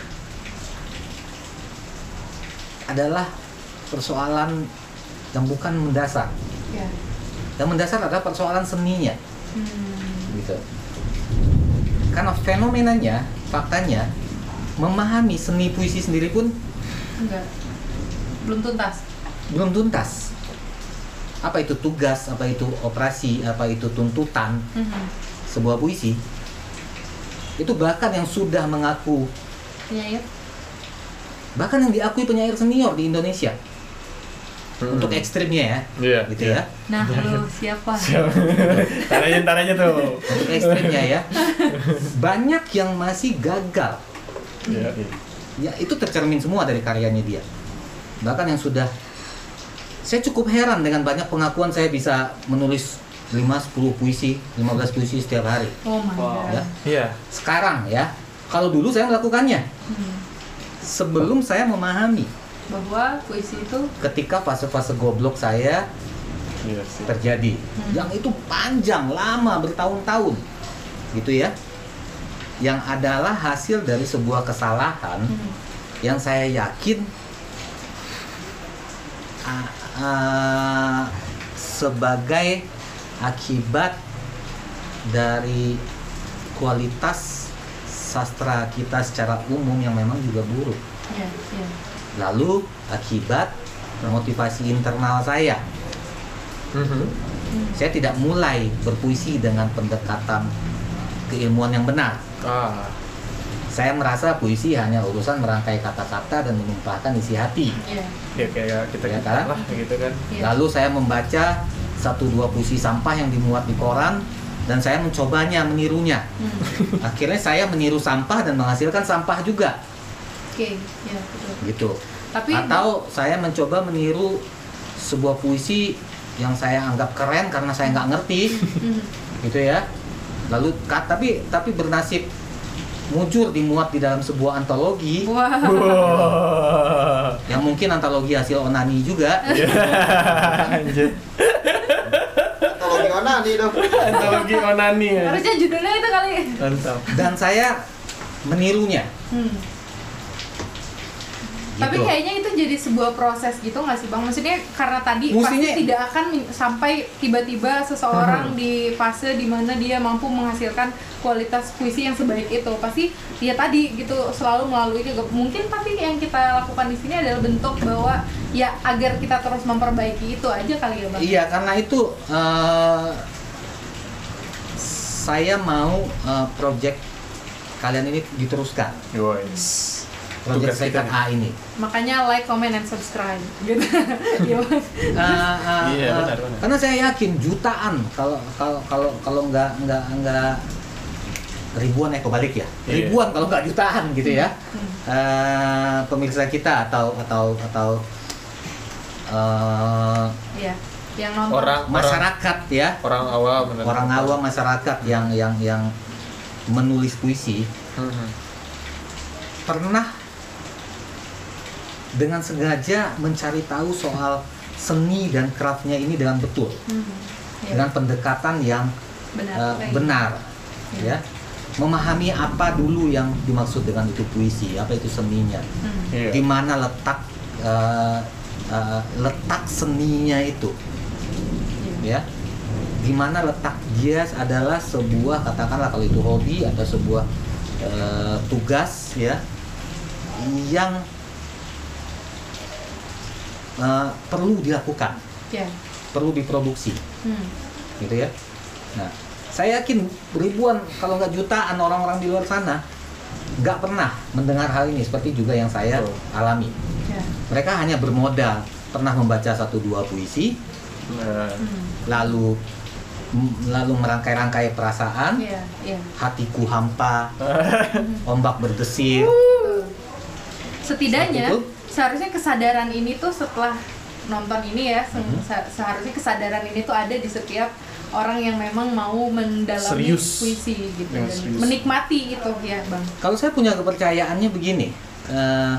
adalah persoalan yang bukan mendasar. Ya. Yang mendasar adalah persoalan seninya, Hmm. gitu. Karena fenomenanya, faktanya, memahami seni puisi sendiri pun Enggak. Belum tuntas. belum tuntas. Apa itu tugas, apa itu operasi, apa itu tuntutan Mhm. sebuah puisi. Itu bahkan yang sudah mengaku, Penyair. bahkan yang diakui penyair senior di Indonesia. Hmm. Untuk ekstrimnya ya, Iya, gitu iya. ya. Nah, lu siapa? Ntar aja, ntar aja tuh. Untuk ekstrimnya ya, banyak yang masih gagal. Iya. Ya itu tercermin semua dari karyanya dia. Bahkan yang sudah, saya cukup heran dengan banyak pengakuan saya bisa menulis lima sepuluh puisi, lima belas puisi setiap hari. Oh my Wow. god. Ya. Iya. Sekarang ya, kalau dulu saya melakukannya Hmm. sebelum saya memahami Bahwa puisi itu ketika fase-fase goblok saya Iya sih. terjadi, Hmm. yang itu panjang, lama, bertahun-tahun, gitu ya, yang adalah hasil dari sebuah kesalahan hmm. yang saya yakin uh, uh, sebagai akibat dari kualitas sastra kita secara umum yang memang juga buruk. Iya, iya. Lalu akibat motivasi internal saya, Mhm. Hmm. saya tidak mulai berpuisi dengan pendekatan keilmuan yang benar. Ah. Saya merasa puisi hanya urusan merangkai kata-kata dan menumpahkan isi hati. Iya. Ya kayak kita Ya kita kan? lah gitu kan. Iya. Lalu saya membaca satu dua puisi sampah yang dimuat di koran dan saya mencobanya, menirunya. Hmm. Akhirnya saya meniru sampah dan menghasilkan sampah juga, Oke, ya betul. gitu. Tapi Atau saya mencoba meniru sebuah puisi yang saya anggap keren karena saya nggak ngerti, Hmm. gitu ya. Lalu ka- tapi tapi bernasib mujur dimuat di dalam sebuah antologi Wah. Wah. yang mungkin antologi hasil onani juga. Anjir. Antologi onani dong. Antologi onani ya. Harusnya judulnya itu kali. Mantap. Dan saya menirunya. Hmm. Gitu. Tapi kayaknya itu jadi sebuah proses gitu nggak sih Bang? Maksudnya karena tadi Mestinya- pasti tidak akan min- sampai tiba-tiba seseorang di fase dimana dia mampu menghasilkan kualitas puisi yang sebaik itu. Pasti ya tadi gitu selalu melalui juga. Mungkin tapi yang kita lakukan di sini adalah bentuk bahwa ya agar kita terus memperbaiki itu aja kali ya Bang? Iya, karena itu eh, saya mau eh, project kalian ini diteruskan. Guys. Project Tugas kita Serikat nih. A ini. Makanya like, comment, and subscribe gitu. Iya, Bang. Eh, eh, Iya, eh, benar, benar. Karena saya yakin jutaan kalau kalau kalau kalau nggak nggak nggak ribuan ya kebalik ya, Iya. ribuan kalau nggak jutaan gitu ya, Hmm. eh, pemirsa kita atau atau atau eh, Iya, yang nonton. Orang masyarakat ya, orang awam bener. orang awam masyarakat yang yang yang menulis puisi Mhm. pernah dengan sengaja mencari tahu soal seni dan craftnya ini dengan betul, Hmm. Iya, dengan pendekatan yang benar. eh, Kayak benar, gitu. ya, memahami apa dulu yang dimaksud dengan itu puisi, apa itu seninya, Hmm. Iya. di mana letak eh, eh, letak seninya itu, Iya. ya, di mana letak dia adalah sebuah, katakanlah kalau itu hobi atau sebuah eh, tugas ya yang eh, perlu dilakukan, Iya. perlu diproduksi, Hmm. gitu ya. Nah, saya yakin ribuan kalau nggak jutaan orang-orang di luar sana nggak pernah mendengar hal ini seperti juga yang saya Betul. alami. Iya. Mereka hanya bermodal pernah membaca satu dua puisi, Nah, Hmm. lalu m- lalu merangkai-rangkai perasaan, Iya, iya. hatiku hampa, ombak berdesir. Setidaknya Seperti itu. seharusnya kesadaran ini tuh setelah nonton ini ya, se- Mhm. se- seharusnya kesadaran ini tuh ada di setiap orang yang memang mau mendalami Serius. puisi gitu Yang dan serius. menikmati itu ya Bang. Kalau saya punya kepercayaannya begini, eh,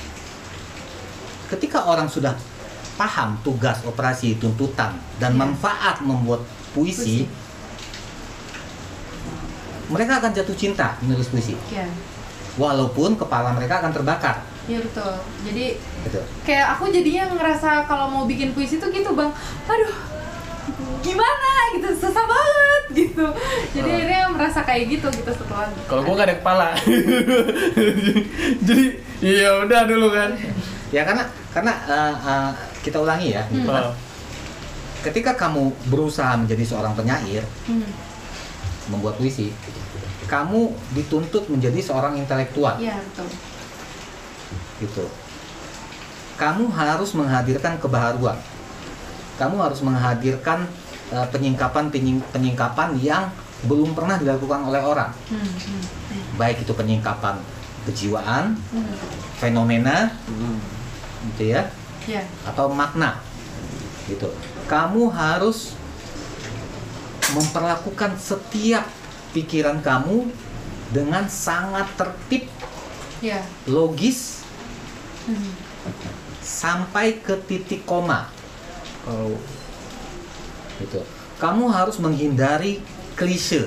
ketika orang sudah paham tugas, operasi, tuntutan, dan Iya. manfaat membuat puisi, mereka akan jatuh cinta menulis puisi, Ya, walaupun kepala mereka akan terbakar. iya betul. Jadi Gitu. kayak aku jadinya ngerasa kalau mau bikin puisi tuh gitu Bang, aduh gimana gitu, susah banget gitu. Jadi Oh. akhirnya merasa kayak gitu gitu setelah. kalau gua nggak ada kepala. Jadi iya udah dulu kan. Ya karena karena eh, eh, kita ulangi ya, gitu kan. Oh. Ketika kamu berusaha menjadi seorang penyair, Hmm. membuat puisi, kamu dituntut menjadi seorang intelektual. Iya betul. Gitu. Kamu harus menghadirkan kebaharuan. kamu harus menghadirkan uh, penyingkapan penying- penyingkapan yang belum pernah dilakukan oleh orang. Hmm, hmm, hmm. Baik itu penyingkapan kejiwaan, Hmm. fenomena, Hmm. gitu ya, Ya. atau makna, gitu. Kamu harus memperlakukan setiap pikiran kamu dengan sangat tertib, Ya. logis, Hmm. sampai ke titik koma. Oh. Gitu. Kamu harus menghindari klise,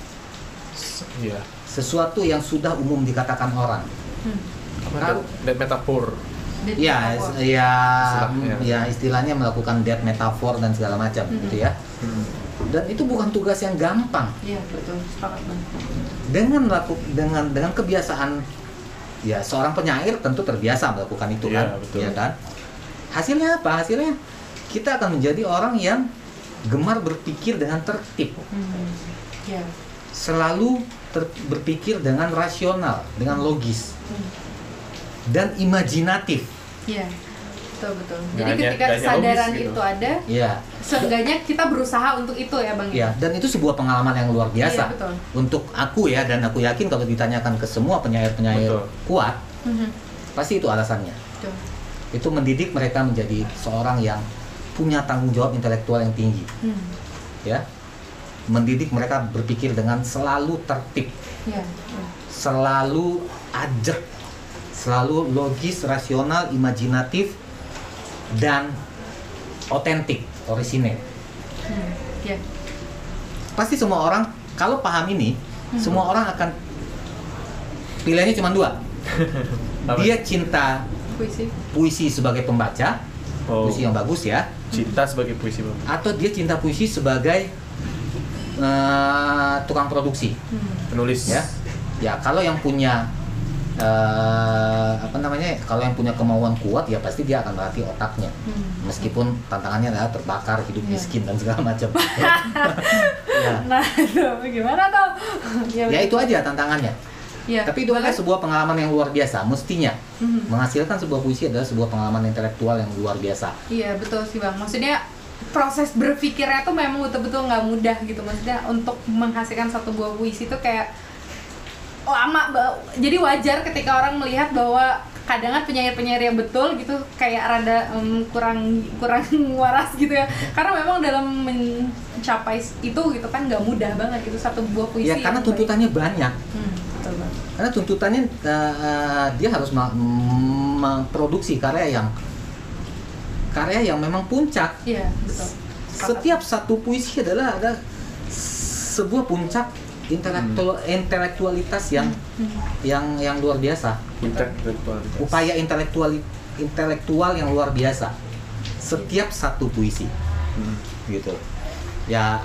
Iya. sesuatu yang sudah umum dikatakan orang. Hmm. Apa Kan- tuh? Dan metafor. Dead Ya, metaphor. ya, Istilahnya. ya istilahnya melakukan dead metafor dan segala macam, Hmm. gitu ya. Dan itu bukan tugas yang gampang. Iya, betul. Sepakat banget. Dengan melakukan dengan dengan kebiasaan, ya seorang penyair tentu terbiasa melakukan itu Iya, kan, betul. ya kan. Hasilnya apa? Hasilnya kita akan menjadi orang yang gemar berpikir dengan tertib, Hmm. Ya. selalu ter- berpikir dengan rasional, dengan logis, Hmm. dan imajinatif. Iya. Betul, betul. Nggak Jadi hanya- ketika nggak hanya kesadaran logis gitu. itu ada, Ya, seenggaknya kita berusaha untuk itu ya, Bang. ya, dan itu sebuah pengalaman yang luar biasa Iya, betul. untuk aku ya, dan aku yakin kalau ditanyakan ke semua penyair-penyair Betul. kuat, Mhm. pasti itu alasannya. Betul. Itu mendidik mereka menjadi seorang yang punya tanggung jawab intelektual yang tinggi, Hmm. ya. Mendidik mereka berpikir dengan selalu tertib, Ya. Ya. selalu ajak, selalu logis, rasional, imajinatif, dan otentik, orisinil. Hmm. Ya. Pasti semua orang kalau paham ini, Hmm. semua orang akan pilihannya cuma dua. Apa? Dia cinta Puisi. puisi sebagai pembaca, Oh. puisi yang bagus ya, Cinta sebagai puisi, Bang. atau dia cinta puisi sebagai eh, tukang produksi, Hmm. Penulis. ya. Ya kalau yang punya eh, apa namanya, kalau yang punya kemauan kuat ya pasti dia akan melatih otaknya, Hmm. meskipun tantangannya adalah terbakar, hidup Ya. miskin dan segala macam. ya. Nah, itu gimana tuh? Ya itu aja tantangannya. Ya. Tapi itu adalah bahkan- sebuah pengalaman yang luar biasa. Mestinya Mhm. menghasilkan sebuah puisi adalah sebuah pengalaman intelektual yang luar biasa. Iya, betul sih, Bang. Maksudnya proses berpikirnya tuh memang betul-betul nggak mudah gitu. Maksudnya untuk menghasilkan satu buah puisi itu kayak lama. ba- Jadi wajar ketika orang melihat bahwa kadang kan penyair-penyair yang betul gitu kayak rada em, kurang kurang waras gitu ya. Karena memang dalam mencapai itu gitu kan nggak mudah banget itu satu buah puisi. Ya karena yang baik. tuntutannya banyak. Hmm, betul, Bang. Karena tuntutannya eh, dia harus ma- m- memproduksi karya yang karya yang memang puncak. Iya, betul. Sepakat. Setiap satu puisi adalah ada sebuah puncak intelektual intelektualitas yang Hmm. yang yang luar biasa. Puncak intelektualitas. Upaya intelektual intelektual yang luar biasa. Setiap satu puisi. Hmm. Gitu ya.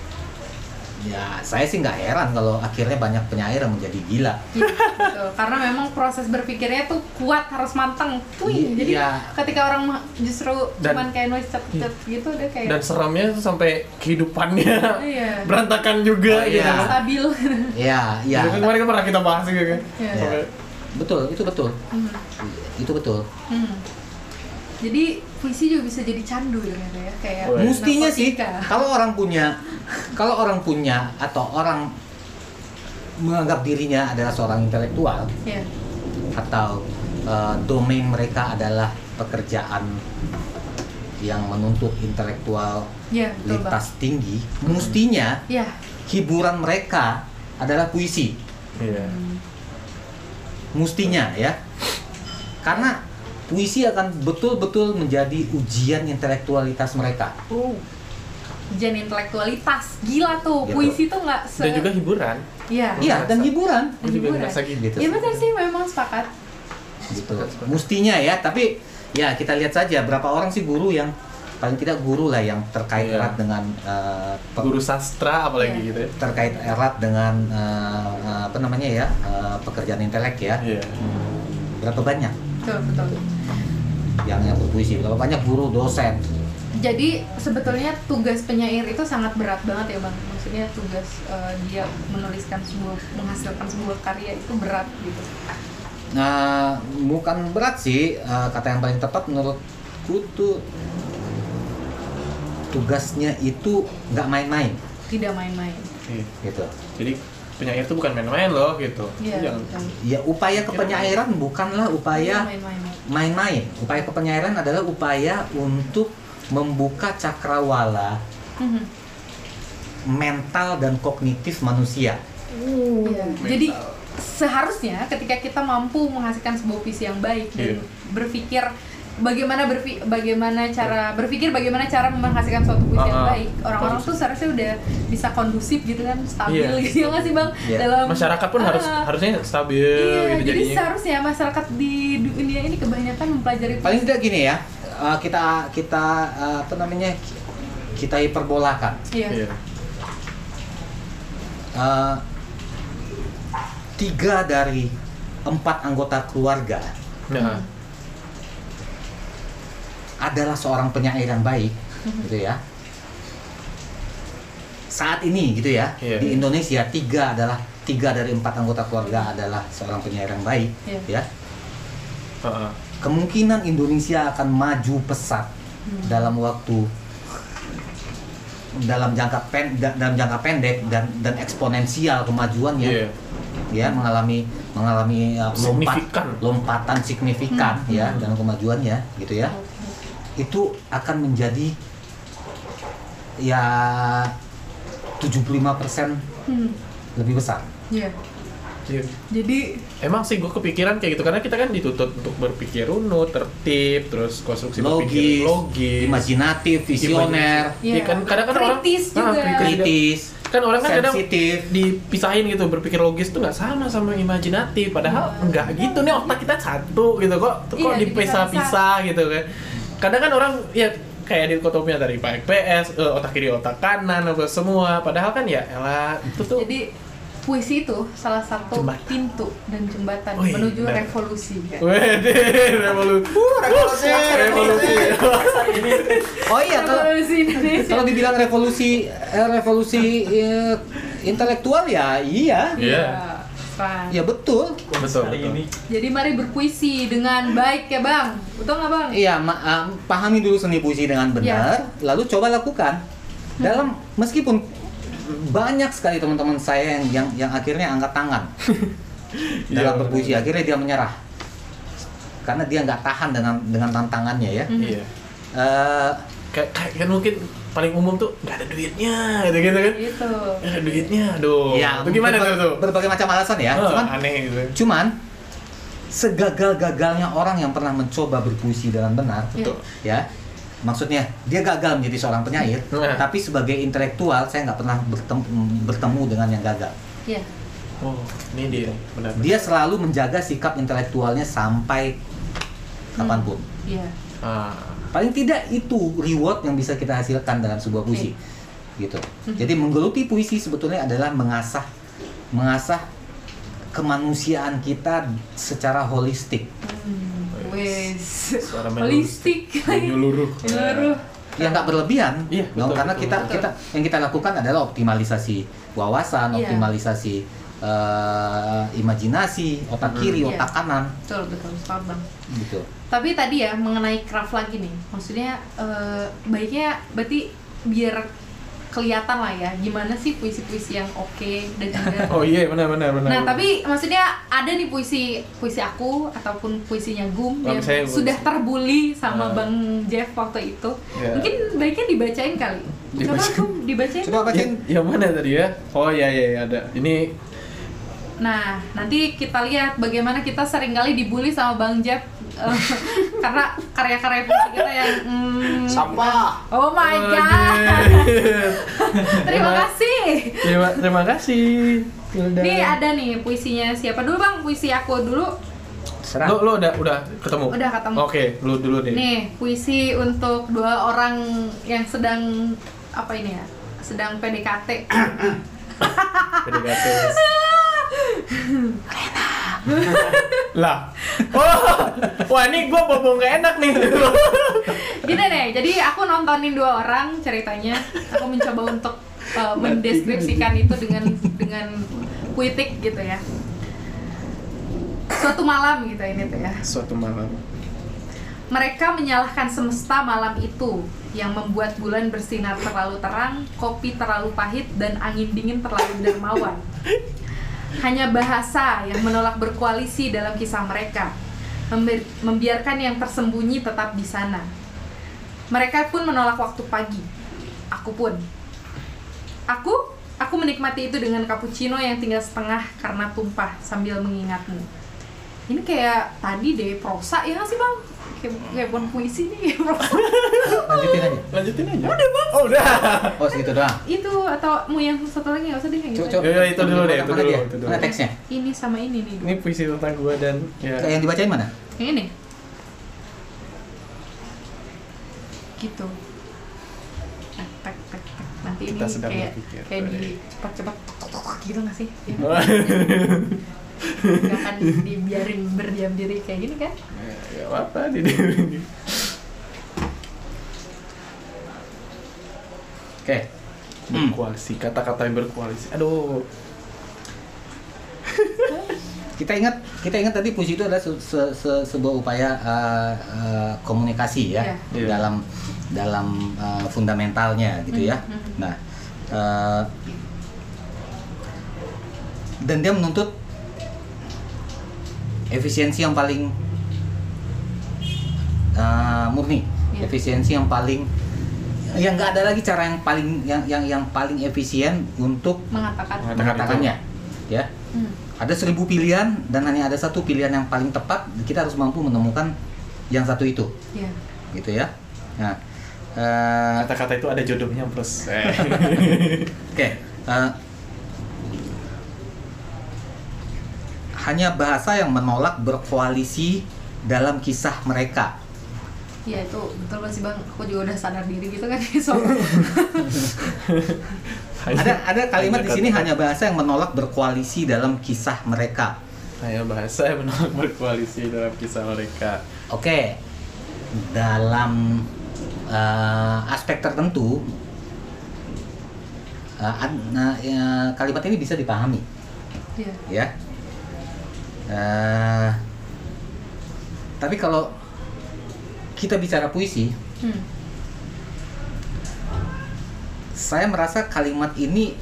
Ya saya sih nggak heran kalau akhirnya banyak penyair yang menjadi gila. Iya, betul. Karena memang proses berpikirnya tuh kuat, harus matang. Wih, Iya. jadi ketika orang ma- justru Dan- cuman kayak nulis cet-cet gitu udah kayak Dan seramnya tuh sampai kehidupannya Iya. berantakan juga Oh, gitu. iya. stabil. Ya, ya. Itu kan kemarin kan pernah kita bahas juga kan. Iya. Ya. Sampai- Betul, itu betul. Hmm. Itu betul. Hmm. Jadi puisi juga bisa jadi candu ternyata ya, kayak Wah. Mestinya sih narkotika. kalau orang punya kalau orang punya atau orang menganggap dirinya adalah seorang intelektual Iya. atau eh, domain mereka adalah pekerjaan yang menuntut intelektualitas Iya, betul, Bang. tinggi, mestinya Iya. hiburan mereka adalah puisi. Iya. Hmm. Mestinya ya. Karena puisi akan betul-betul menjadi ujian intelektualitas mereka. Oh. Ujian intelektualitas. Gila tuh. Gitu. Puisi tuh nggak se Dan juga hiburan. Iya. Iya, dan Merasa. hiburan. Gue juga Hiburan. ngerasa gitu. Gitu. Iya benar sih, memang sepakat. Gitu. Mestinya ya, tapi ya kita lihat saja berapa orang sih guru yang paling tidak guru lah yang terkait Iya. erat dengan eh, pe- Guru sastra apalagi Iya. gitu ya. terkait erat dengan eh, eh, apa namanya ya eh, pekerjaan intelek ya. Iya. Berapa banyak Betul, betul. yang yang berpuisi? Berapa banyak guru, dosen? Jadi sebetulnya tugas penyair itu sangat berat banget ya, Bang. Maksudnya tugas eh, dia menuliskan sebuah, menghasilkan sebuah karya itu berat gitu. Nah, bukan berat sih, eh, kata yang paling tepat menurutku tuh tugasnya itu nggak main-main. Tidak main-main. Iya. Gitu. Jadi penyair itu bukan main-main loh gitu. Iya. Jangan. betul. Ya upaya kepenyairan bukanlah Tidak upaya main-main. main-main. Upaya kepenyairan adalah upaya untuk membuka cakrawala Mhm. mental dan kognitif manusia. Iya. Jadi seharusnya ketika kita mampu menghasilkan sebuah puisi yang baik dan Iya. berpikir bagaimana berfi bagaimana cara berpikir bagaimana cara menghasilkan suatu puisi yang Ah, ah. baik, orang-orang tuh seharusnya udah bisa kondusif gitu kan, stabil Iya. gitu ya nggak sih bang? Iya. Dalam Masyarakat pun harus Ah. harusnya stabil Iya, gitu jadi jadinya. seharusnya masyarakat di dunia ini kebanyakan mempelajari Paling tidak gini ya, uh, kita kita uh, apa namanya kita hiperbolakan. Iya. Iya. Uh, tiga dari empat anggota keluarga Nah, adalah seorang penyair yang baik, gitu ya. Saat ini, gitu ya, Iya. di Indonesia tiga adalah tiga dari empat anggota keluarga adalah seorang penyair yang baik, Iya. ya. heeh. Kemungkinan Indonesia akan maju pesat dalam waktu dalam jangka pen, da- dalam jangka pendek dan dan eksponensial kemajuannya. Iya. Ya, mengalami mengalami uh, lompat Signifikan. lompatan signifikan Hmm. ya dalam kemajuannya gitu ya. Itu akan menjadi ya tujuh puluh lima persen Hmm. lebih besar. Iya. Iya. Jadi Emang sih gue kepikiran kayak gitu karena kita kan dituntut untuk berpikir runut, tertib, terus konstruksi Logis, berpikir logis, imajinatif, visioner, Iya. Iya kan kadang kan orang Kritis Ah, juga. kritis, kan orang kan kadang sensitif. dipisahin gitu, berpikir logis tuh nggak sama sama imajinatif, padahal enggak gitu nih, otak kita satu gitu kok kok Iya, dipisah-pisah gitu kan. Kadang kan orang ya kayak dikotominya dari I P S, eh, otak kiri otak kanan apa semua, padahal kan ya elah itu tuh Jadi puisi itu salah satu Jembatan. pintu dan jembatan Wih, menuju benar. revolusi. Kan? Wede, revolusi. revolusi, revolusi. Oh iya, kalau Revolusi Indonesia. kalau dibilang revolusi eh, revolusi eh, intelektual ya iya. Iya. Kan. Ya betul. Betul, betul. Jadi mari berpuisi dengan baik ya bang, betul nggak bang? Iya, ma- ah, pahami dulu seni puisi dengan benar, lalu coba lakukan. Dalam meskipun banyak sekali teman-teman saya yang yang, yang akhirnya angkat tangan dalam Iya, berpuisi, akhirnya dia menyerah karena dia nggak tahan dengan dengan tantangannya ya. Iya. Eh, Kayak kayak kan mungkin paling umum tuh nggak ada duitnya gitu gitu kan. Itu. Nggak ada duitnya, aduh. ya, Itu gimana berba- tuh tuh? berbagai macam alasan ya. Oh, Cuman aneh gitu. cuman segagal-gagalnya orang yang pernah mencoba berpuisi dengan benar, Betul. ya. Maksudnya dia gagal menjadi seorang penyair, Nah. tapi sebagai intelektual saya nggak pernah bertemu, bertemu dengan yang gagal. Iya. Oh, ini dia benar. Dia selalu menjaga sikap intelektualnya sampai kapanpun. Iya. Ah, Paling tidak itu reward yang bisa kita hasilkan dalam sebuah puisi, gitu. Jadi menggeluti puisi sebetulnya adalah mengasah, mengasah kemanusiaan kita secara holistik. Hmm. Wes. suara Holistik. menyeluruh. Menyeluruh. Ya nggak berlebihan, Iya, no, betul, karena betul. kita kita yang kita lakukan adalah optimalisasi wawasan, Iya. optimalisasi eh, imajinasi, otak kiri, Iya. otak kanan, Betul betul sepakat bang. gitu. Tapi tadi ya mengenai craft lagi nih, maksudnya eh, baiknya berarti biar kelihatan lah ya gimana sih puisi-puisi yang oke dan juga. Oh iya, benar benar benar. Nah tapi maksudnya ada nih puisi puisi aku ataupun puisinya Gum Bang, yang saya- sudah terbully sama Ah. Bang Jeff waktu itu. Ya. Mungkin baiknya dibacain kali. Coba Dibacain. Gum dibacain. Coba Ya, bacain. yang mana tadi ya? Oh iya iya iya, ada. Ini Nah, nanti kita lihat bagaimana kita seringkali dibully sama Bang Jeff eh, karena karya-karya puisi kita yang mm, Sampah. Oh my Oh, god. dear. Terima kasih. Terima terima kasih. Hilda. Nih ada nih puisinya siapa dulu Bang? Puisi aku dulu. Serah. Lo lo udah udah ketemu? Udah ketemu. Oke, lu dulu deh. Nih, puisi untuk dua orang yang sedang apa ini ya? Sedang P D K T. P D K T. Lah. Oh, wah ini gue bobong gak enak nih. Gini deh, jadi aku nontonin dua orang ceritanya. Aku mencoba untuk uh, mendeskripsikan itu dengan dengan puitik gitu ya. Suatu malam gitu ini tuh ya. Suatu malam. Mereka menyalahkan semesta malam itu. yang membuat bulan bersinar terlalu terang, kopi terlalu pahit, dan angin dingin terlalu dermawan. Hanya bahasa yang menolak berkoalisi dalam kisah mereka, membi- membiarkan yang tersembunyi tetap di sana. Mereka pun menolak waktu pagi. Aku pun. Aku, aku menikmati itu dengan cappuccino yang tinggal setengah karena tumpah sambil mengingatmu. Ini kayak tadi deh, prosa ya nggak sih bang? Kayak, kayak bukan puisi nih, kayak prosa. Lanjutin aja. Lanjutin aja. Udah bang. Oh udah. Oh segitu doang. Itu atau mau yang satu lagi nggak usah deh yang gitu. Coba, aja. Ya, ya, itu dulu deh, itu Mana dulu, dia? itu dulu. Mana teksnya? Ini sama ini nih. Ini puisi tentang gua dan ya. Yang dibacain mana? Yang ini. Gitu. Tek tek tek tek. Nanti Kita ini sedang kayak berpikir. kayak di cepat-cepat gitu nggak sih? Ya. Nggak akan dibiarin berdiam diri kayak gini kan? Ya, apa di Oke. Hmm. berkoalisi, kata-kata yang berkoalisi. Aduh. Kita ingat, kita ingat tadi puisi itu adalah se- se- se- sebuah upaya uh, uh, komunikasi ya, Iya. Iya. dalam dalam uh, fundamentalnya gitu ya. Mhm. Nah, uh, dan dia menuntut efisiensi yang paling uh, murni, Iya. efisiensi yang paling, yang nggak ada lagi cara yang paling yang yang yang paling efisien untuk Mengatakan. Mengatakan. mengatakannya, ya. Hmm. Ada seribu pilihan dan hanya ada satu pilihan yang paling tepat. Kita harus mampu menemukan yang satu itu, Iya. gitu ya. Nah, eh, Kata-kata itu ada jodohnya plus. Eh. oke. eh, hanya bahasa yang menolak berkoalisi dalam kisah mereka. Iya itu betul banget sih bang. Aku juga udah sadar diri gitu kan soal. Ada ada kalimat di sini kata- hanya bahasa yang menolak berkoalisi dalam kisah mereka. Hanya bahasa yang menolak berkoalisi dalam kisah mereka. Oke, dalam eh, aspek tertentu eh, ad- nah, ya, kalimat ini bisa dipahami, Iya. ya. Eh, tapi kalau kita bicara puisi, Hmm. saya merasa kalimat ini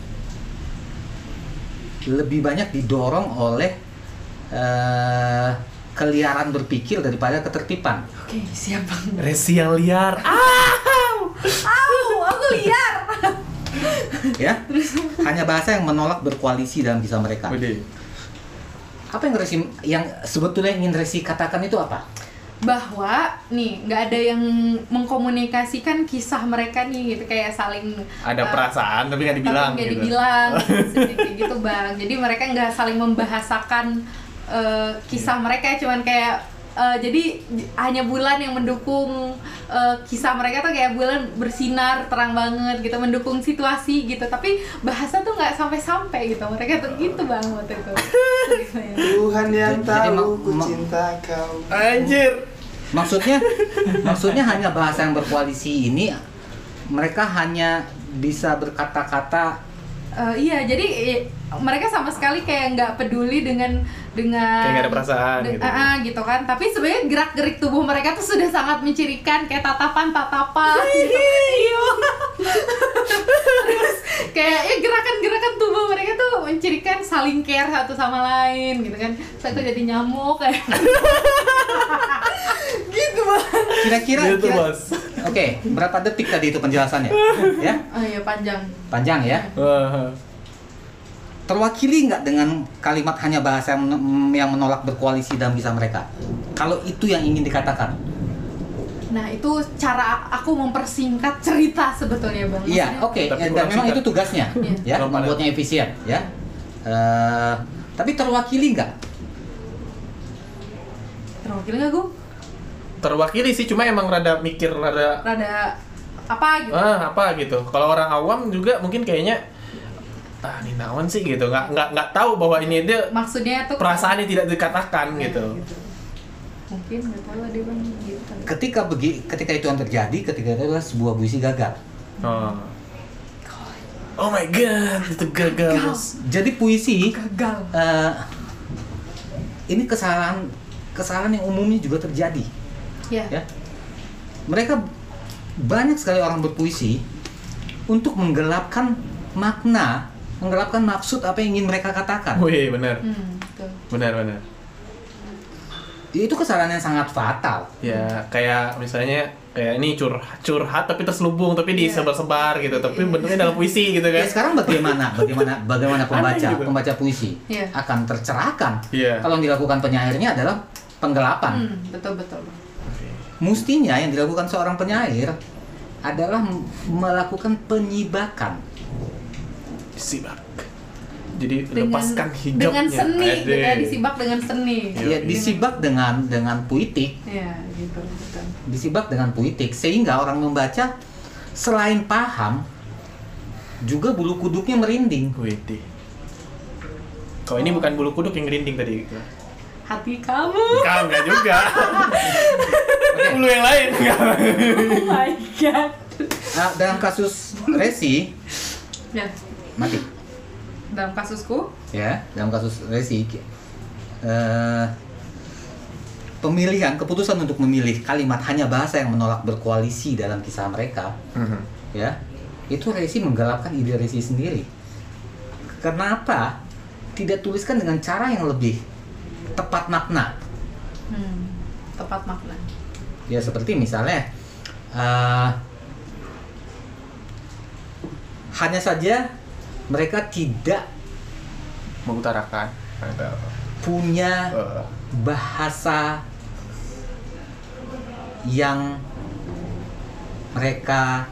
lebih banyak didorong oleh eh, keliaran berpikir daripada ketertiban. Oke siap bang. Resi yang liar. Ah! Au, aku liar. Ya, hanya bahasa yang menolak berkoalisi dalam kisah mereka. Udah. Apa yang Resi, yang sebetulnya ingin Resi katakan itu apa? Bahwa nih nggak ada yang mengkomunikasikan kisah mereka nih gitu kayak saling Ada eh, perasaan tapi nggak dibilang. tapi nggak gitu. dibilang sedikit kayak gitu bang. Jadi mereka nggak saling membahasakan eh, kisah mereka, cuman kayak eh, jadi j- hanya bulan yang mendukung eh, kisah mereka tuh kayak bulan bersinar terang banget gitu, mendukung situasi gitu. Tapi bahasa tuh nggak sampai-sampai gitu. Mereka tuh gitu bang waktu itu. Tuhan yang Jadi- jadi tahu ma- ku ma- cinta kau. Anjir. Maksudnya, maksudnya hanya bahasa yang berkoalisi ini mereka hanya bisa berkata-kata. Eh, iya, jadi eh, mereka sama sekali kayak nggak peduli dengan dengan Kayak nggak ada perasaan de- gitu. ah, ah, gitu kan. Tapi sebenarnya gerak-gerik tubuh mereka tuh sudah sangat mencirikan kayak tatapan-tatapan gitu. Iya. Terus kayak ya gerakan-gerakan tubuh mereka tuh mencirikan saling care satu sama lain gitu kan. Saya tuh jadi nyamuk kayak gitu bang. Kira-kira, Gitu, kira- Bos. oke, berapa detik tadi itu penjelasannya? Ya, Oh iya panjang. panjang ya. Wah. Terwakili nggak dengan kalimat hanya bahasa yang, men- yang menolak berkoalisi dalam kisah mereka? Kalau itu yang ingin dikatakan. Nah itu cara aku mempersingkat cerita sebetulnya bang. Iya, Maksudnya- oke. Tapi Dan kurang memang singkat. itu tugasnya, Iya. ya, Kalau pada- membuatnya efisien, ya. Eh, tapi terwakili nggak? Terwakili nggak gue? Terwakili sih, cuma emang rada mikir rada Rada apa gitu? ah apa gitu. Kalau orang awam juga mungkin kayaknya ah ini naon sih gitu. Nggak nggak nggak tahu bahwa ini dia Maksudnya tuh perasaan yang tidak dikatakan Ya, gitu. Mungkin nggak tahu ada bang gitu kan. Ketika begi, ketika itu yang terjadi, ketika itu adalah sebuah puisi gagal. Oh. Oh my god, itu gagal. Gagal. Bos. Jadi puisi Gagal. eh, ini kesalahan kesalahan yang umumnya juga terjadi, Ya. ya. Mereka banyak sekali orang berpuisi untuk menggelapkan makna, menggelapkan maksud apa yang ingin mereka katakan. Wih, benar. Hmm, betul. Benar, benar. Itu kesalahan yang sangat fatal. Ya, kayak misalnya kayak ini curhat, curhat tapi terselubung, tapi Iya. disebar-sebar gitu, tapi Iya. bentuknya dalam puisi gitu Ya, kan. sekarang bagaimana, bagaimana, bagaimana pembaca, Aneh gitu. pembaca puisi Iya. akan tercerahkan Iya. kalau yang dilakukan penyairnya adalah penggelapan. Hmm, betul betul. Mestinya yang dilakukan seorang penyair adalah m- melakukan penyibakan. Disibak. Jadi Dengan, lepaskan hijabnya. dengan seni, Ade. gitu ya, disibak dengan seni. Iya. Ya, disibak dengan dengan puitik, Ya, gitu, betul. disibak dengan puitik sehingga orang membaca selain paham juga bulu kuduknya merinding. Wih, deh. Kalau ini bukan bulu kuduk yang merinding tadi. Hati kamu. Enggak, enggak juga. Bulu yang lain. Enggak. Oh my god. Nah, dalam kasus Resi, Ya, mati. dalam kasusku, Ya, dalam kasus Resi, eh, pemilihan keputusan untuk memilih kalimat hanya bahasa yang menolak berkoalisi dalam kisah mereka, ya, itu Resi menggelapkan ide Resi sendiri. Kenapa tidak tuliskan dengan cara yang lebih tepat makna? hmm, tepat makna. Ya, seperti misalnya eh, hanya saja mereka tidak Mengutarakan. punya Uh, bahasa yang mereka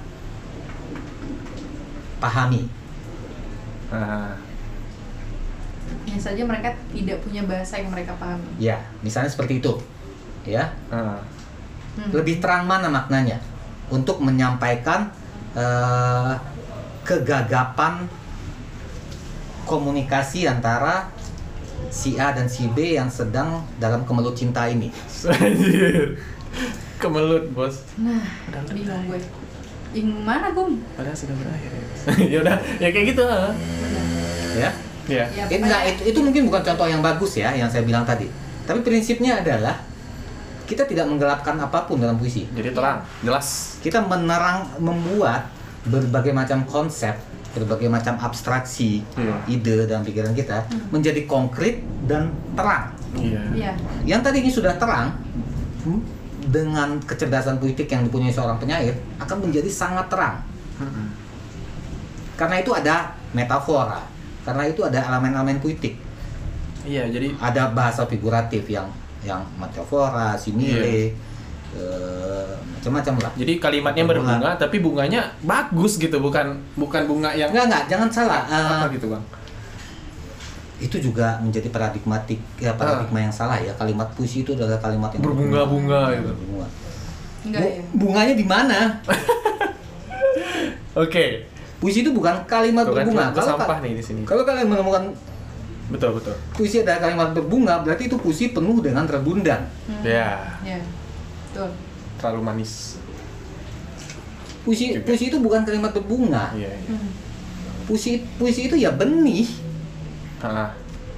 pahami. uh, Hanya saja mereka tidak punya bahasa yang mereka pahami. Ya, misalnya seperti itu. Ya, uh. Hmm. lebih terang mana maknanya untuk menyampaikan eh, kegagapan komunikasi antara si A dan si B yang sedang dalam kemelut cinta ini. Anjir. Kemelut, Bos. Nah, bingung gue. Yang mana, Gum? Padahal sudah berakhir. Ya udah, ya kayak gitu. ah. Ya. Ya. Ya, Eh, enggak, itu, itu mungkin bukan contoh yang bagus ya yang saya bilang tadi. Tapi prinsipnya adalah kita tidak menggelapkan apapun dalam puisi. Jadi terang, jelas. Kita menerang, membuat berbagai macam konsep, berbagai macam abstraksi, Iya. ide dalam pikiran kita menjadi konkret dan terang. Iya. Iya. Yang tadinya sudah terang hmm, dengan kecerdasan puitik yang dipunyai seorang penyair akan menjadi sangat terang. Mm-mm. Karena itu ada metafora, karena itu ada elemen-elemen puitik. Iya, jadi Ada bahasa figuratif yang yang metafora, simile, eh, macam-macam lah. jadi kalimatnya Berbunga. berbunga, tapi bunganya bagus gitu, bukan bukan bunga yang Enggak, enggak, jangan salah. apa Eh, gitu, Bang. itu juga menjadi paradigmatik, ya paradigma yang salah ya. Kalimat puisi itu adalah kalimat yang Berbunga-bunga gitu. Berbunga. Enggak Bu- ya. Bunganya di mana? Oke. Puisi itu bukan kalimat Tuh kan, berbunga. cuma sampah nih di sini. Kalau kalian menemukan Betul, betul. puisi ada kalimat berbunga, berarti itu puisi penuh dengan rebundan. Hmm. Ya, Ya. Betul. terlalu manis. Puisi Juga. puisi itu bukan kalimat berbunga. Iya, iya. Hmm. Puisi puisi itu ya benih, Ah.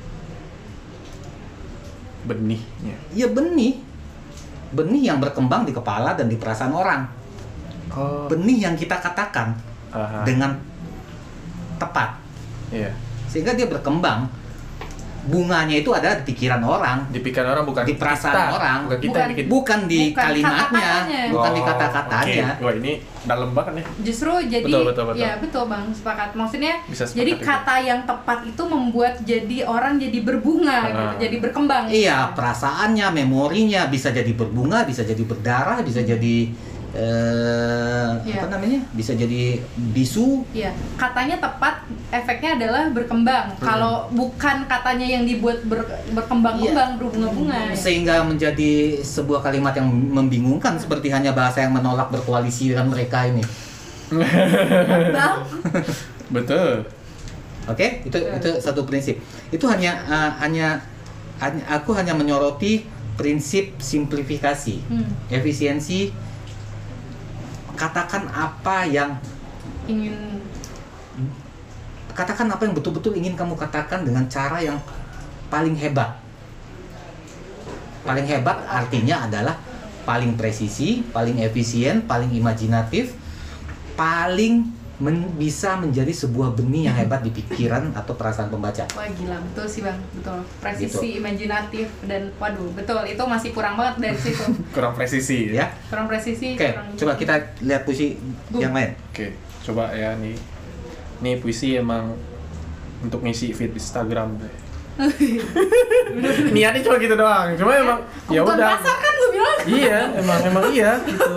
Benihnya. ya benih. Benih yang berkembang di kepala dan di perasaan orang. Oh. Benih yang kita katakan Aha. dengan tepat. Iya. Sehingga dia berkembang. Bunganya itu ada di pikiran orang, Di pikiran orang bukan di perasaan kita. orang. Bukan kita Bukan. yang bikin. bukan di Bukan kalimatnya, kata-katanya. bukan di Oh, kata-katanya. oke. Wah, ini dalam banget nih. Justru jadi Betul, betul, betul. ya betul Bang, sepakat. Maksudnya Bisa sepakat jadi itu. kata yang tepat itu membuat jadi orang jadi berbunga Ah. gitu, jadi berkembang. Iya, perasaannya, memorinya bisa jadi berbunga, bisa jadi berdarah, bisa jadi eh, Iya. apa namanya? Bisa jadi bisu. Iya, katanya tepat, efeknya adalah berkembang. Kalau bukan katanya yang dibuat ber- berkembang-kembang, berbunga-bunga. Sehingga menjadi sebuah kalimat yang membingungkan seperti hanya bahasa yang menolak berkoalisi dengan mereka ini. Bang, Betul. Oke, itu Betul. itu satu prinsip. Itu hanya uh, hanya hanya- aku hanya menyoroti prinsip simplifikasi, Hmm. efisiensi. Katakan apa yang ingin katakan apa yang betul-betul ingin kamu katakan dengan cara yang paling hebat. Paling hebat artinya adalah paling presisi, paling efisien, paling imajinatif, paling men- bisa menjadi sebuah benih yang hebat di pikiran atau perasaan pembaca. Wah gila, betul sih bang, betul. Presisi, Gitu. imajinatif, dan waduh, betul, itu masih kurang banget dari situ. Kurang presisi. Ya. Kurang presisi, Oke, kurang... coba kita lihat puisi yang lain. Oke, coba ya nih. Nih puisi emang untuk ngisi feed Instagram deh. Niatnya cuma gitu doang. Cuma emang ya Kebutuhan udah. pasar kan lu bilang? Iya, emang emang iya gitu.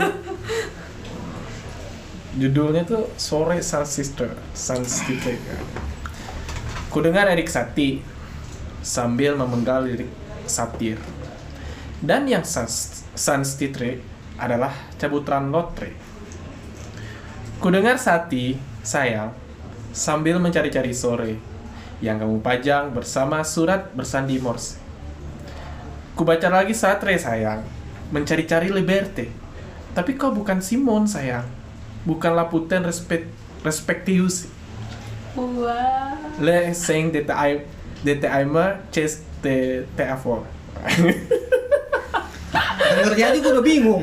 Judulnya tuh Sore Sun Sister, Sun Sister. Ku dengar Erik Satie sambil memenggal lirik satir. Dan yang Sun, Sun Sister adalah cabutan lotre. Ku dengar Satie, sayang, sambil mencari-cari sore yang kamu pajang bersama surat bersandi Morse. Ku baca lagi Satre, sayang, mencari-cari liberte. Tapi kau bukan Simon, sayang. Bukan Laputen respect respectius. Wah. Le saying that I that I'm chase the T A four. Denger jadi gue udah bingung.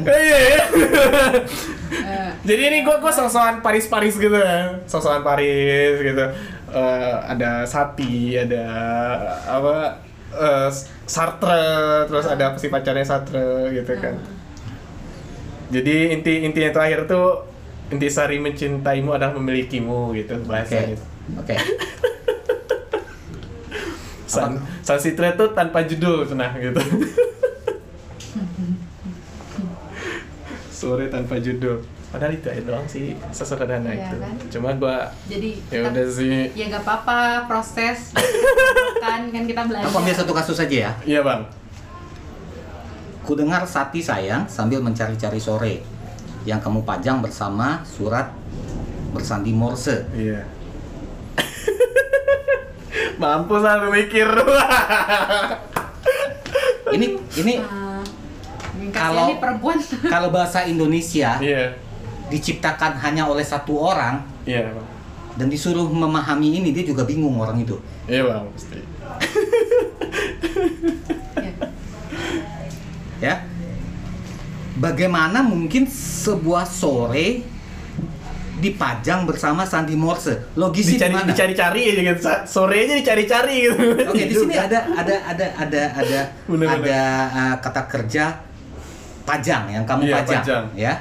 Eh, Jadi ini gue gue sosokan Paris-Paris gitu kan, sosokan Paris gitu. Eh, ada Satie, ada apa eh, Sartre, terus ada si pacarnya Sartre gitu kan. Jadi inti intinya terakhir tuh intisari mencintaimu adalah memilikimu gitu bahasanya. Oke. Sun, Sun Sitre tuh tanpa judul cenah gitu. Sore tanpa judul. Padahal itu aja doang sih, sesederhana Iya itu. kan? Cuma gua jadi ya kita- udah sih. ya gak apa-apa, proses kan kan kita belajar. Aku ambil satu kasus aja ya. Iya, Bang. Ku dengar Satie, sayang, sambil mencari-cari sore yang kamu pajang bersama surat bersandi Morse. Iya. Mampus aku mikir. Ini ini Nah, yang Kalau- kasihan nih perempuan. kalau bahasa Indonesia Iya. diciptakan hanya oleh satu orang Iya, Bang. dan disuruh memahami ini, dia juga bingung orang itu. Iya, Bang, pasti. Ya. Ya. Bagaimana mungkin sebuah sore dipajang bersama sandi Morse? Logisnya Dicari, gimana? dicari-cari aja gitu. Sa- Sore aja dicari-cari gitu. Oke, di sini ada ada ada ada ada Bener, bener. ada uh, kata kerja pajang yang kamu Iya, pajang, pajang. ya.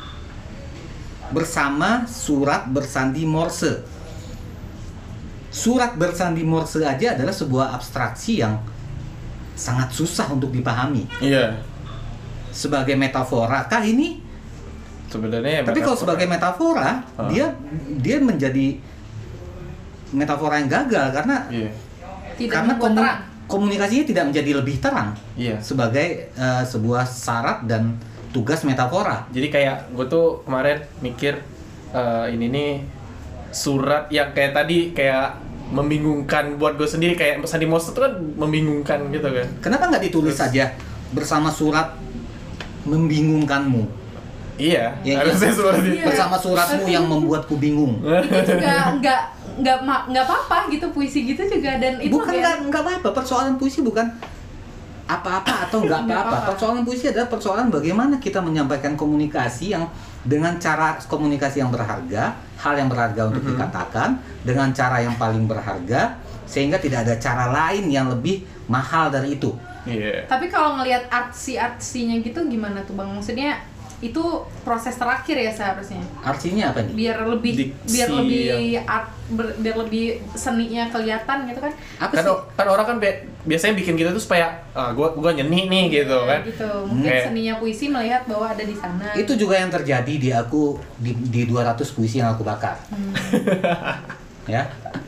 Bersama surat bersandi Morse. Surat bersandi Morse aja adalah sebuah abstraksi yang sangat susah untuk dipahami. Iya. Sebagai metafora kah ini? Sebenarnya Tapi kalau metafora. sebagai metafora, Ah. dia dia menjadi metafora yang gagal karena Iya. Tidak karena membuat komu- terang. komunikasinya tidak menjadi lebih terang Iya. sebagai eh, sebuah syarat dan tugas metafora. Jadi kayak gue tuh kemarin mikir eh, ini nih surat yang kayak tadi kayak membingungkan buat gue sendiri, kayak Sandi Morse itu kan membingungkan gitu kan. Kenapa nggak ditulis Terus- saja bersama surat membingungkanmu? Iya, Ya, harusnya iya. seperti itu. Iya. Bersama suratmu yang membuatku bingung. Itu juga nggak nggak ma- nggak apa-apa gitu, puisi gitu juga, dan itu Bukan kayak- nggak nggak apa-apa. Persoalan puisi bukan apa-apa atau nggak Nggak apa-apa. apa-apa. Persoalan puisi adalah persoalan bagaimana kita menyampaikan komunikasi yang dengan cara komunikasi yang berharga, hal yang berharga untuk Mhm. dikatakan dengan cara yang paling berharga, sehingga tidak ada cara lain yang lebih mahal dari itu. Iya. Tapi kalau ngelihat artsy-artsinya gitu gimana tuh bang? Maksudnya itu proses terakhir ya seharusnya, Artinya apa nih? biar lebih Diksi biar lebih yang- art ber- biar lebih seninya kelihatan gitu kan? Apa Kan, sih? kan orang kan bi- biasanya bikin gitu tuh supaya ah, gua gua nyeni nih gitu Ya, kan. gitu. Mungkin Kayak- seninya puisi melihat bahwa ada di sana. Itu juga yang terjadi di aku di, di dua ratus puisi yang aku bakar. Hmm. Ya.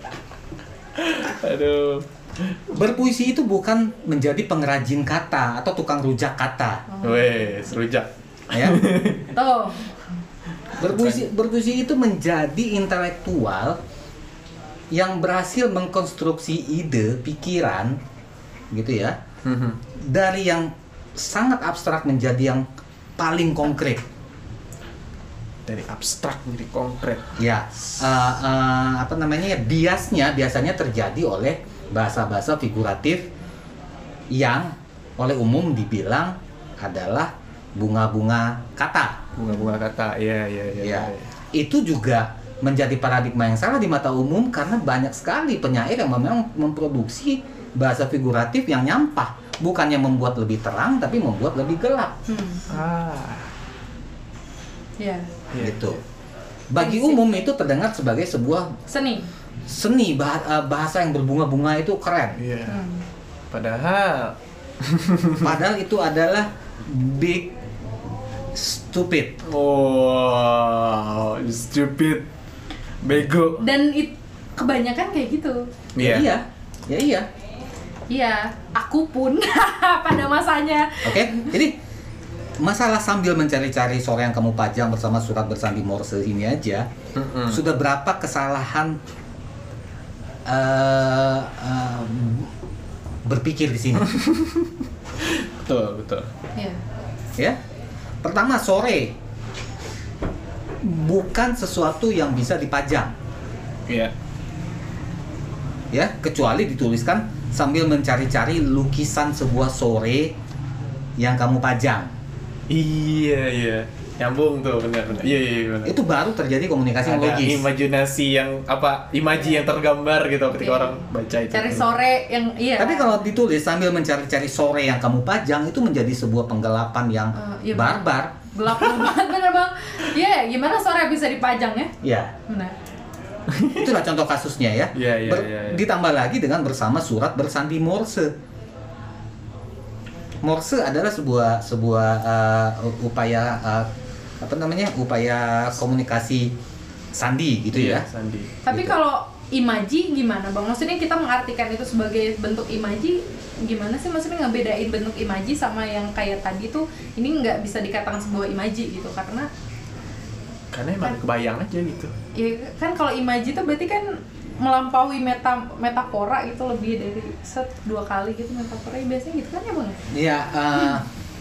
Aduh. Berpuisi itu bukan menjadi pengrajin kata atau tukang rujak kata, Weh, serujak. ya. Tuh. Berpuisi berpuisi itu menjadi intelektual yang berhasil mengkonstruksi ide, pikiran gitu ya, Mhm. dari yang sangat abstrak menjadi yang paling konkret. Dari abstrak menjadi konkret. Ya, eh, eh, apa namanya? Biasnya biasanya terjadi oleh bahasa-bahasa figuratif yang oleh umum dibilang adalah bunga-bunga kata. Bunga-bunga kata, iya iya iya. Ya, iya. itu juga menjadi paradigma yang salah di mata umum karena banyak sekali penyair yang memang memproduksi bahasa figuratif yang nyampah, bukannya membuat lebih terang tapi membuat lebih gelap. Hmm. Ah, Ya. iya. Gitu. Bagi umum itu terdengar sebagai sebuah Seni. seni, bah- eh, bahasa yang berbunga-bunga itu keren. Iya. Hmm. Padahal Padahal itu adalah big stupid. wow, stupid. Bego. Dan it, kebanyakan kayak gitu. Iya. Iya. Ya iya. Iya, aku pun pada masanya. Oke. Jadi masalah sambil mencari-cari sore yang kamu pajang bersama surat bersandi Morse ini aja, Mm-mm. sudah berapa kesalahan eh, eh, berpikir di sini? Betul, betul. Iya. Ya. Pertama, sore bukan sesuatu yang bisa dipajang. Iya. Ya, kecuali dituliskan sambil mencari-cari lukisan sebuah sore yang kamu pajang. Iya, iya. Nyambung tuh, benar benar. Iya, iya, benar. Itu baru terjadi komunikasi yang Ada logis. imajinasi yang apa? Imaji yang tergambar gitu ketika Iya. orang baca itu. Cari sore yang iya. Tapi kalau ditulis sambil mencari-cari sore yang kamu pajang, itu menjadi sebuah penggelapan yang Eh, iya, barbar. gelap banget bener bang. Iya, gimana sore bisa dipajang ya? Ya, Benar. itulah contoh kasusnya ya. Iya, iya, Ber- iya, iya. Ditambah lagi dengan bersama surat bersandi Morse. Morse adalah sebuah sebuah uh, upaya uh, apa namanya? upaya komunikasi sandi gitu Iya, ya. Sandi. Tapi Gitu. kalau imaji gimana bang? Maksudnya kita mengartikan itu sebagai bentuk imaji gimana sih? Maksudnya ngebedain bentuk imaji sama yang kayak tadi tuh ini nggak bisa dikatakan sebuah imaji gitu karena Karena emang kebayang aja gitu. ya kan kalau imaji tuh berarti kan melampaui meta metafora gitu lebih dari set dua kali gitu metafora biasanya gitu kan ya bang? Iya, uh,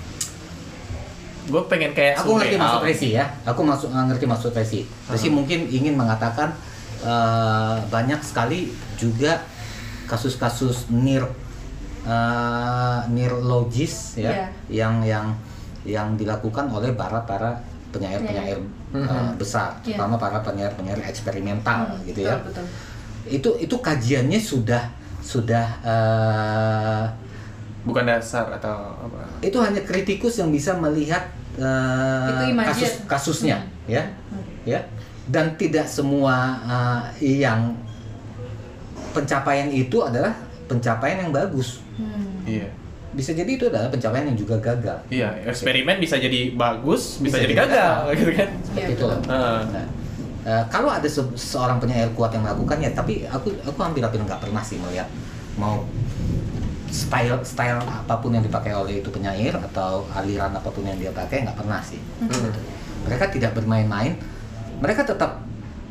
Gue pengen kayak aku ngerti surreal. maksud Resi ya. Aku masuk ngerti maksud Resi. Resi Hmm. mungkin ingin mengatakan uh, banyak sekali juga kasus-kasus nir uh, nirlogis ya, Iya. yang yang yang dilakukan oleh para para penyair-penyair Iya. uh, besar, Iya. terutama para penyair-penyair eksperimental Hmm, gitu betul, ya. betul. Itu itu kajiannya sudah sudah uh, Bukan dasar atau apa. itu hanya kritikus yang bisa melihat uh, Itu imaji. kasus kasusnya Hmm. ya ya dan tidak semua uh, yang pencapaian itu adalah pencapaian yang bagus, Hmm. Iya. bisa jadi itu adalah pencapaian yang juga gagal. Iya, eksperimen bisa jadi bagus, bisa, Bisa jadi jadi gagal, gagal. gitu kan. Seperti Iya, itu loh. Heeh. Nah, uh, kalau ada se- seorang penyair kuat yang melakukannya, tapi aku aku hampir-hampir nggak pernah sih melihat mau style style apapun yang dipakai oleh itu penyair atau aliran apapun yang dia pakai, nggak pernah sih. Hmm. Mereka tidak bermain-main, mereka tetap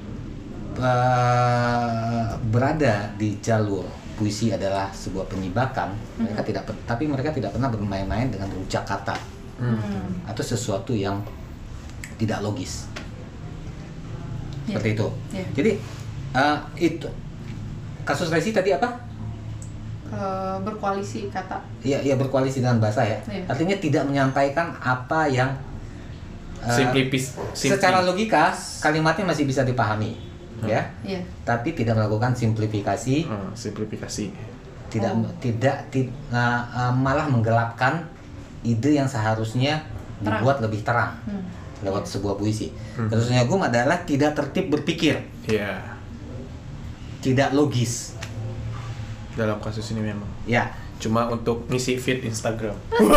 uh, berada di jalur puisi adalah sebuah penyibakan. Mereka tidak, per- tapi mereka tidak pernah bermain-main dengan rujak kata Hmm. atau sesuatu yang tidak logis. Iya. Seperti itu. Iya. Jadi uh, itu kasus Resi tadi apa? Eh, berkoalisi kata. Ya, ya berkoalisi dengan bahasa ya. Iya. Artinya tidak menyampaikan apa yang uh, Simplipis, simpli. secara logika kalimatnya masih bisa dipahami, ya. Iya. Tapi tidak melakukan simplifikasi, Hmm, simplifikasi. tidak Oh. tidak ti- uh, uh, malah menggelapkan ide yang seharusnya Terang. dibuat lebih terang Hmm. lewat sebuah puisi. Hmm. Kasusnya Gum adalah tidak tertib berpikir, Iya. tidak logis. Dalam kasus ini memang Ya, cuma untuk ngisi feed Instagram.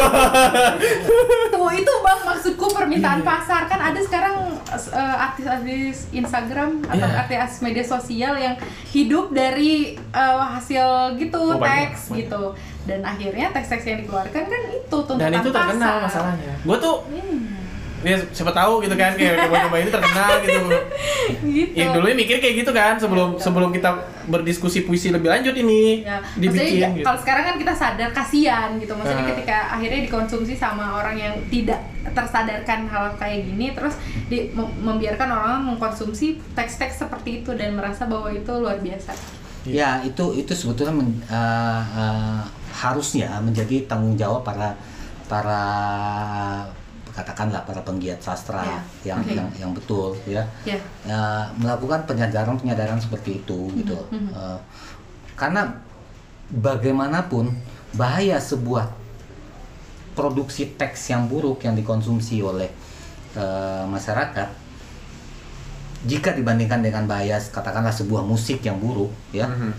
Tuh itu bang maksudku permintaan pasar kan ada sekarang eh, artis-artis Instagram atau Iya. artis media sosial yang hidup dari eh, hasil gitu Oh, banyak, teks banyak. gitu dan akhirnya teks-teks yang dikeluarkan kan itu tuntutan Dan itu terkenal pasar. masalahnya. Gue tuh Hmm, ya siapa tahu gitu kan kayak coba-coba ini terkenal gitu. gitu. Ya dulunya mikir kayak gitu kan sebelum sebelum kita berdiskusi puisi lebih lanjut ini Ya, dibikin maksudnya gitu. kalau sekarang kan kita sadar kasihan gitu maksudnya Nah. ketika akhirnya dikonsumsi sama orang yang tidak tersadarkan hal kayak gini terus di, mem- membiarkan orang mengkonsumsi teks-teks seperti itu dan merasa bahwa itu luar biasa. ya itu itu sebetulnya men- uh, uh, harusnya menjadi tanggung jawab para para katakanlah para penggiat sastra Ya, yang oke. yang yang betul ya, Ya. uh, melakukan penyadaran-penyadaran seperti itu gitu. mhm. Uh, karena bagaimanapun bahaya sebuah produksi teks yang buruk yang dikonsumsi oleh uh, masyarakat jika dibandingkan dengan bahaya katakanlah sebuah musik yang buruk ya, Mhm.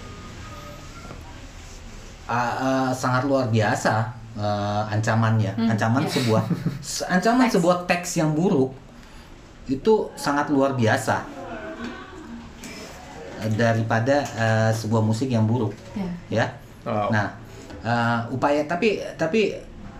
uh, uh, sangat luar biasa uh, ancamannya. Hmm, Ancaman iya. sebuah se- ancaman Teks. sebuah teks yang buruk itu sangat luar biasa uh, daripada uh, sebuah musik yang buruk Ya. ya. Wow. Nah, uh, upaya tapi tapi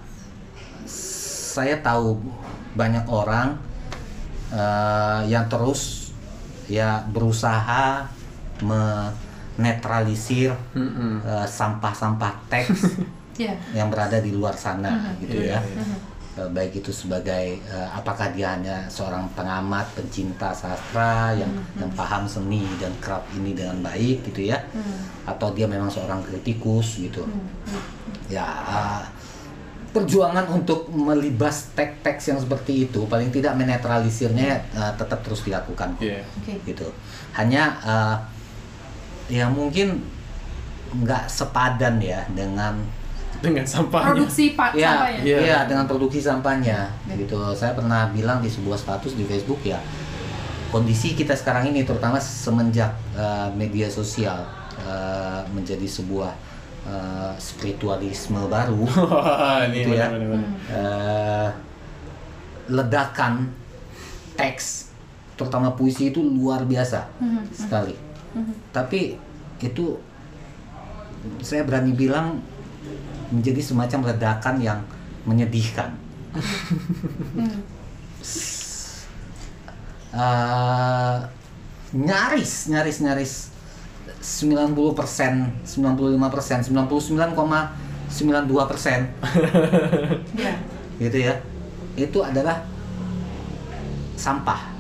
saya tahu banyak orang uh, yang terus ya berusaha menetralisir Mhm. uh, sampah-sampah teks Ya. yang berada di luar sana Mhm. gitu Iya, ya. iya. Mhm. Uh, baik itu sebagai uh, apakah dia hanya seorang pengamat, pencinta sastra yang Mhm. yang paham seni dan craft ini dengan baik gitu ya, Hmm. atau dia memang seorang kritikus gitu. Hmm. Hmm. Ya uh, perjuangan untuk melibas teks-teks yang seperti itu paling tidak menetralisirnya uh, tetap terus dilakukan Iya. Oke. gitu. Hanya uh, ya mungkin nggak sepadan ya dengan Dengan sampahnya. Produksi pak ya, sampahnya. Iya. ya dengan produksi sampahnya Ya. gitu. Saya pernah bilang di sebuah status di Facebook ya, kondisi kita sekarang ini terutama semenjak uh, media sosial uh, menjadi sebuah uh, spiritualisme baru. Wah, ini Gitu ya. benar-benar. uh, ledakan teks terutama puisi itu luar biasa Mhm. sekali. Mhm. Tapi itu saya berani bilang menjadi semacam ledakan yang menyedihkan. Hmm. Uh, nyaris nyaris nyaris sembilan puluh persen, sembilan puluh lima persen, sembilan puluh sembilan koma sembilan dua persen Ya. gitu ya, itu adalah sampah.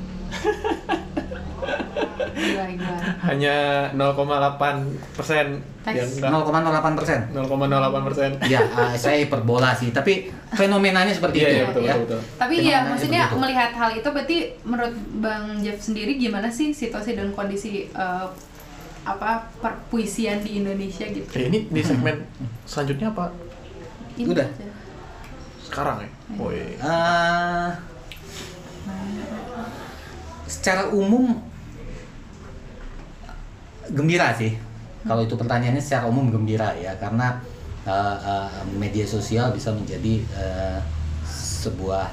Gila, gila. Hanya nol koma delapan persen Teks. yang enggak nol koma nol delapan persen. nol koma nol delapan persen. Ya, uh, saya hiperbola sih, tapi fenomenanya seperti Iya, itu iya, betul, ya. betul, betul. Tapi ya Fenomenanya maksudnya begitu. melihat hal itu berarti menurut Bang Jeff sendiri gimana sih situasi dan kondisi eh, apa perpuisian di Indonesia gitu? Eh, ini di segmen selanjutnya apa? Ini Udah. aja. Sekarang ya? Woi. Uh, secara umum gembira sih. Kalau itu pertanyaannya secara umum gembira ya, karena uh, uh, media sosial bisa menjadi uh, sebuah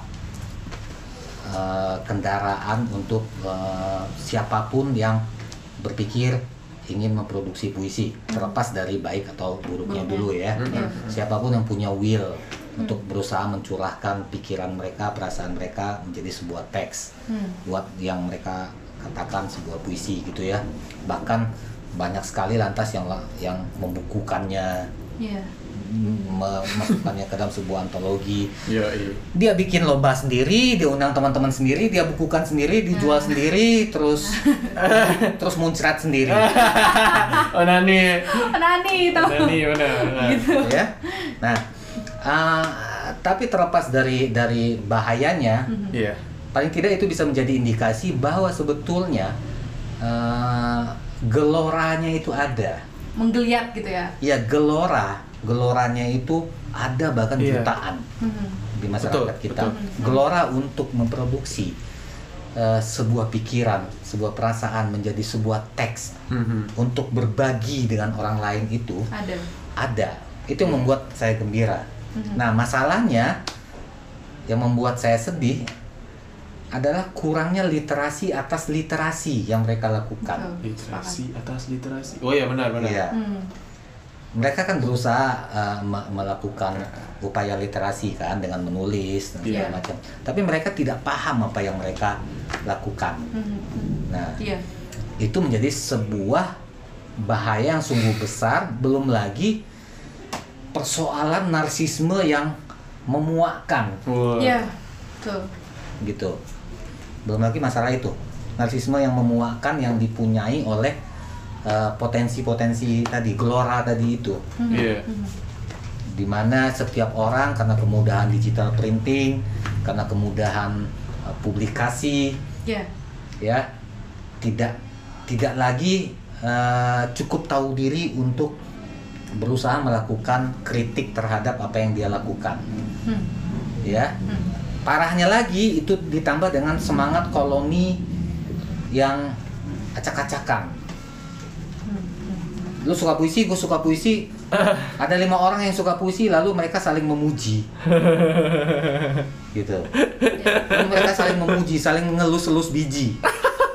uh, kendaraan untuk uh, siapapun yang berpikir ingin memproduksi puisi, terlepas dari baik atau buruknya Buruknya. dulu ya. Iya. Siapapun yang punya will untuk berusaha mencurahkan pikiran mereka, perasaan mereka menjadi sebuah teks Hmm. buat yang mereka katakan sebuah puisi gitu ya. Bahkan banyak sekali lantas yang yang membukukannya, Iya. memasukkannya ke dalam sebuah antologi. Iya, iya. Dia bikin lomba sendiri, dia undang teman-teman sendiri, dia bukukan sendiri, dijual sendiri, terus terus muncrat sendiri. Oh, Nani. Nani itu. Nani benar. benar. Gitu. Ya. Nah, uh, tapi terlepas dari dari bahayanya, Iya. paling tidak itu bisa menjadi indikasi bahwa sebetulnya uh, geloranya itu ada. Menggeliat gitu ya. Ya, gelora, geloranya itu ada bahkan Iya. jutaan Hmm. di masyarakat Betul, kita. betul. Gelora untuk memproduksi uh, sebuah pikiran, sebuah perasaan menjadi sebuah teks Mhm. untuk berbagi dengan orang lain itu Ada. ada. Itu yang membuat saya gembira. Mhm. Nah, masalahnya yang membuat saya sedih adalah kurangnya literasi atas literasi yang mereka lakukan. Betul. Literasi atas literasi. Oh iya, benar, benar. Iya. Hmm. Mereka kan berusaha uh, me- melakukan upaya literasi kan dengan menulis dan segala Iya. macam. Tapi mereka tidak paham apa yang mereka lakukan. Hmm. Hmm. Nah, Iya. itu menjadi sebuah bahaya yang sungguh besar, belum lagi persoalan narsisme yang memuakkan Wah. Iya. Tuh. gitu. Belum lagi masalah itu, narsisme yang memuakkan yang dipunyai oleh uh, potensi-potensi tadi, gelora tadi itu. Hmm. Iya. Hmm. di mana setiap orang karena kemudahan digital printing, karena kemudahan uh, publikasi, Ya. ya tidak tidak lagi uh, cukup tahu diri untuk berusaha melakukan kritik terhadap apa yang dia lakukan, Hmm. ya. Hmm. Parahnya lagi itu ditambah dengan semangat koloni yang acak-acakan. Lu suka puisi, gue suka puisi. Ada lima orang yang suka puisi, lalu mereka saling memuji, gitu. Lalu mereka saling memuji, saling ngelus-elus biji.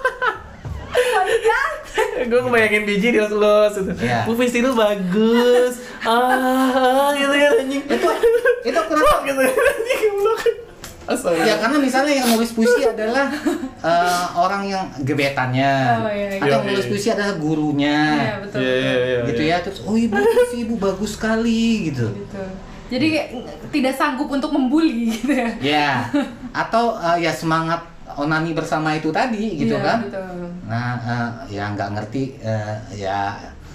Gue kebayangin biji di los-los itu. Iya. Puisi lu bagus. Ah, gitu ya anjing. Itu itu kenapa? gitu anjing goblok. Astaga. Ya karena misalnya yang nulis puisi adalah uh, orang yang gebetannya, Oh, iya, iya. atau yang Iya, nulis iya. puisi adalah gurunya, Iya, betul. Iya, iya, iya. gitu ya. Terus, oh ibu puisi ibu bagus sekali, gitu. Gitu. Jadi kayak tidak sanggup untuk membuli gitu ya. Ya, atau uh, ya semangat onani bersama itu tadi, gitu Iya, kan? betul. Nah, uh, ya nggak ngerti, uh, ya,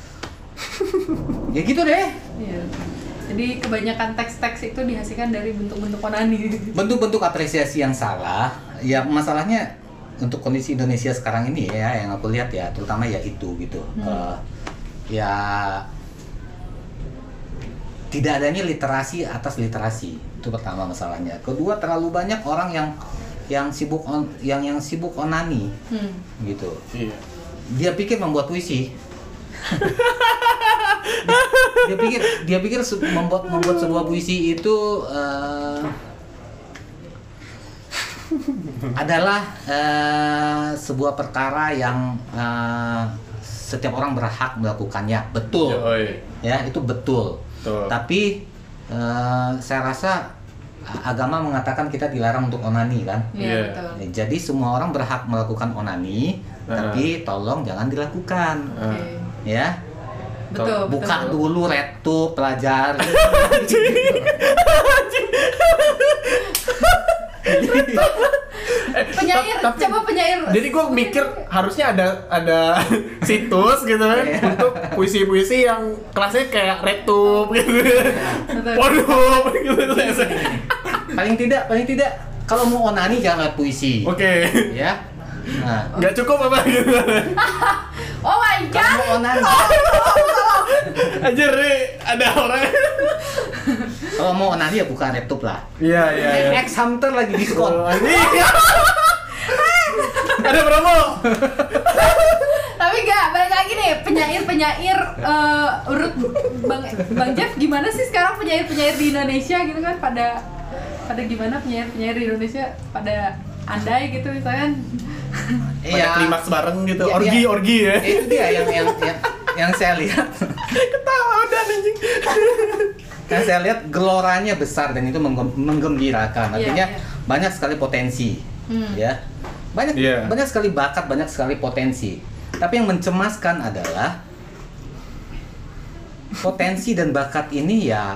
ya gitu deh. Iya. Jadi kebanyakan teks-teks itu dihasilkan dari bentuk-bentuk onani. Bentuk-bentuk apresiasi yang salah, ya masalahnya untuk kondisi Indonesia sekarang ini ya, yang aku lihat ya, terutama ya itu gitu, Hmm. Uh, ya tidak adanya literasi atas literasi, itu pertama masalahnya. Kedua, terlalu banyak orang yang yang sibuk on, yang yang sibuk onani, Hmm. gitu. Iya. Dia pikir membuat puisi. dia pikir dia pikir se- membuat membuat sebuah puisi itu uh, adalah uh, sebuah perkara yang uh, setiap orang berhak melakukannya. Betul. Yoi. Ya, itu betul. Betul. Tapi uh, saya rasa agama mengatakan kita dilarang untuk onani kan. Iya, Iya. betul. Ya, jadi semua orang berhak melakukan onani, Uh. tapi tolong jangan dilakukan. Ah. Oke. Ya, Betul, buka betul. dulu RedTube, pelajari. Penyair, Tapi- coba penyair. Jadi gue mikir harusnya ada ada situs gitu kan Iya. untuk puisi-puisi yang kelasnya kayak RedTube gitu. Betul. Pornhub gitu. paling tidak, paling tidak kalau mau onani jangan lihat puisi. Oke. Ya. Nah, Nggak cukup apa gitu. Oh my god. kalau mau onani, Anjir nih ada orang. kalau mau onani ya buka RedTube lah. Iya iya iya. X Hunter lagi diskon. Oh, anjing. Ada promo. Tapi enggak, balik lagi nih penyair-penyair eh, urut Bang Bang Jeff gimana sih sekarang penyair-penyair di Indonesia gitu kan pada pada gimana penyair-penyair di Indonesia pada andai gitu misalkan. Pada klimaks bareng gitu. Iya, Orgi iya. orgi ya. Itu dia yang yang yang, yang saya lihat. Ketawa udah anjing. Yang saya lihat geloranya besar dan itu menggem- menggembirakan. Iya, Artinya iya. banyak sekali potensi, Hmm. ya. Banyak Iya. banyak sekali bakat, banyak sekali potensi. Tapi yang mencemaskan adalah potensi dan bakat ini ya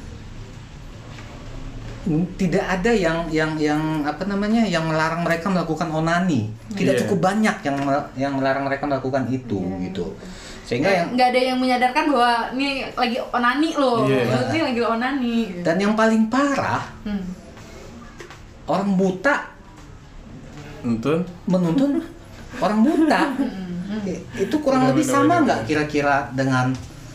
mm, tidak ada yang yang yang apa namanya yang melarang mereka melakukan onani. Tidak Iya. cukup banyak yang mel- yang melarang mereka melakukan itu, Iya. gitu. Sehingga Nggak- yang nggak ada yang menyadarkan bahwa ini lagi onani loh. Iya. Lu ini lagi onani. dan yang paling parah Hmm. orang buta Entun. menuntun orang buta. I- itu kurang Benar, lebih benar, sama benar. nggak kira-kira dengan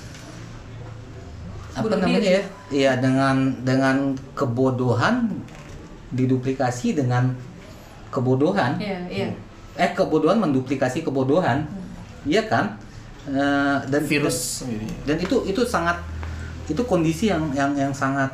apa Bunuh namanya diri. ya? Iya, dengan dengan kebodohan diduplikasi dengan kebodohan. Iya, iya. Eh, kebodohan menduplikasi kebodohan. Iya kan? Eh, dan Virus. dan itu itu sangat itu kondisi yang yang yang sangat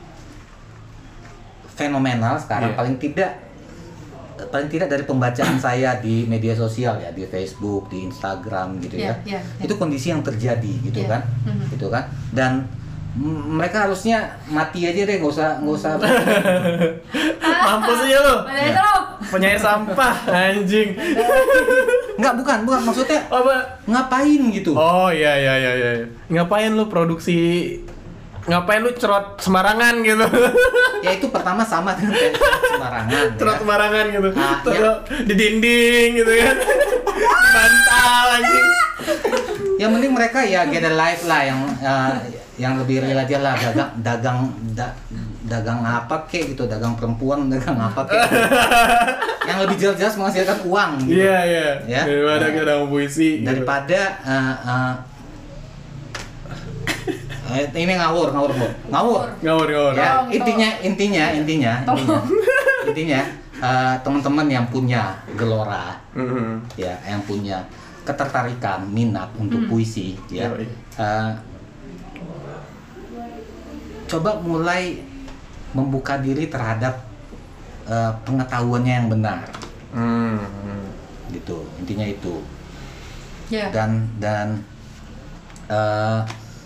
fenomenal sekarang. Iya. Paling tidak paling tidak dari pembacaan saya di media sosial ya, di Facebook, di Instagram gitu Iya, ya. iya, iya. Itu kondisi yang terjadi gitu Iya. kan. Mhm. Gitu kan. Dan m- mereka harusnya mati aja deh, nggak usah nggak usah Mampus aja lu. Pada itu lo. Penyair sampah anjing. nggak bukan bukan maksudnya Apa? ngapain gitu. Oh iya iya iya iya. Ngapain lu produksi ngapain lu cerot sembarangan gitu? Ya itu pertama sama dengan kayak sembarangan. Cerot ya. sembarangan gitu. Ah, Terus ya. di dinding gitu kan. Di bantal anjing. Yang penting mereka ya get a life lah, yang uh, yang lebih real aja lah, dagang dagang da, dagang apa kek gitu, dagang perempuan, dagang apa kek. Yang lebih jelas-jelas menghasilkan uang gitu. Iya, iya. Ya. Daripada Nah, dagang puisi. gitu. Daripada uh, uh, eh, ini ngawur, ngawur, ngawur. Ngawur. Ngawur, ngawur. Ya, Tolong, intinya intinya intinya intinya intinya uh, teman-teman yang punya gelora, Mhm. ya, yang punya ketertarikan, minat untuk Hmm. puisi, ya, Yoi. uh, coba mulai membuka diri terhadap uh, pengetahuannya yang benar, Hmm. gitu. Intinya itu. Ya. Dan dan uh,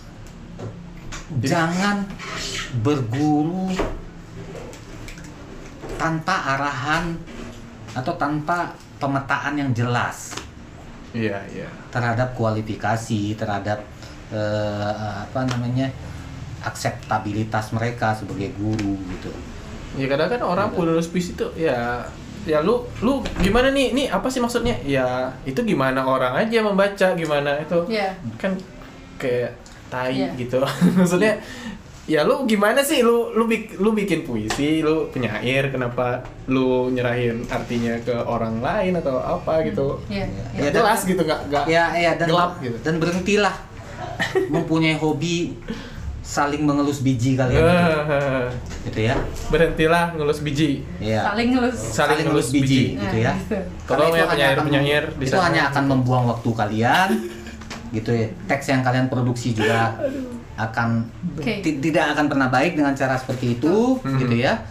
jangan berguru tanpa arahan atau tanpa pemetaan yang jelas Iya, iya. terhadap kualifikasi, terhadap eh, apa namanya, akseptabilitas mereka sebagai guru gitu. Ya kadang kan orang penulis puisi tuh ya ya lu lu gimana nih? Nih apa sih maksudnya? Ya itu gimana orang aja membaca, gimana itu. Ya. Kan kayak tai Iya. gitu. Maksudnya ya lu gimana sih lu lu bik, lu bikin puisi, lu penyair, kenapa lu nyerahin artinya ke orang lain atau apa gitu. Ya. Nggak Ya, jelas dan- gitu, nggak nggak Ya, ya, dan gelap gitu. dan berhentilah mempunyai hobi saling mengelus biji kalian gitu ya. Berhentilah ngelus biji. Ya. Saling ngelus. Saling ngelus biji. gitu ya. Nah, gitu. Tolong ya Karena itu hanya akan penyair-penyair mem- di itu sana. hanya akan membuang waktu kalian gitu ya. Teks yang kalian produksi juga akan Oke. ti- tidak akan pernah baik dengan cara seperti itu Hmm. gitu ya.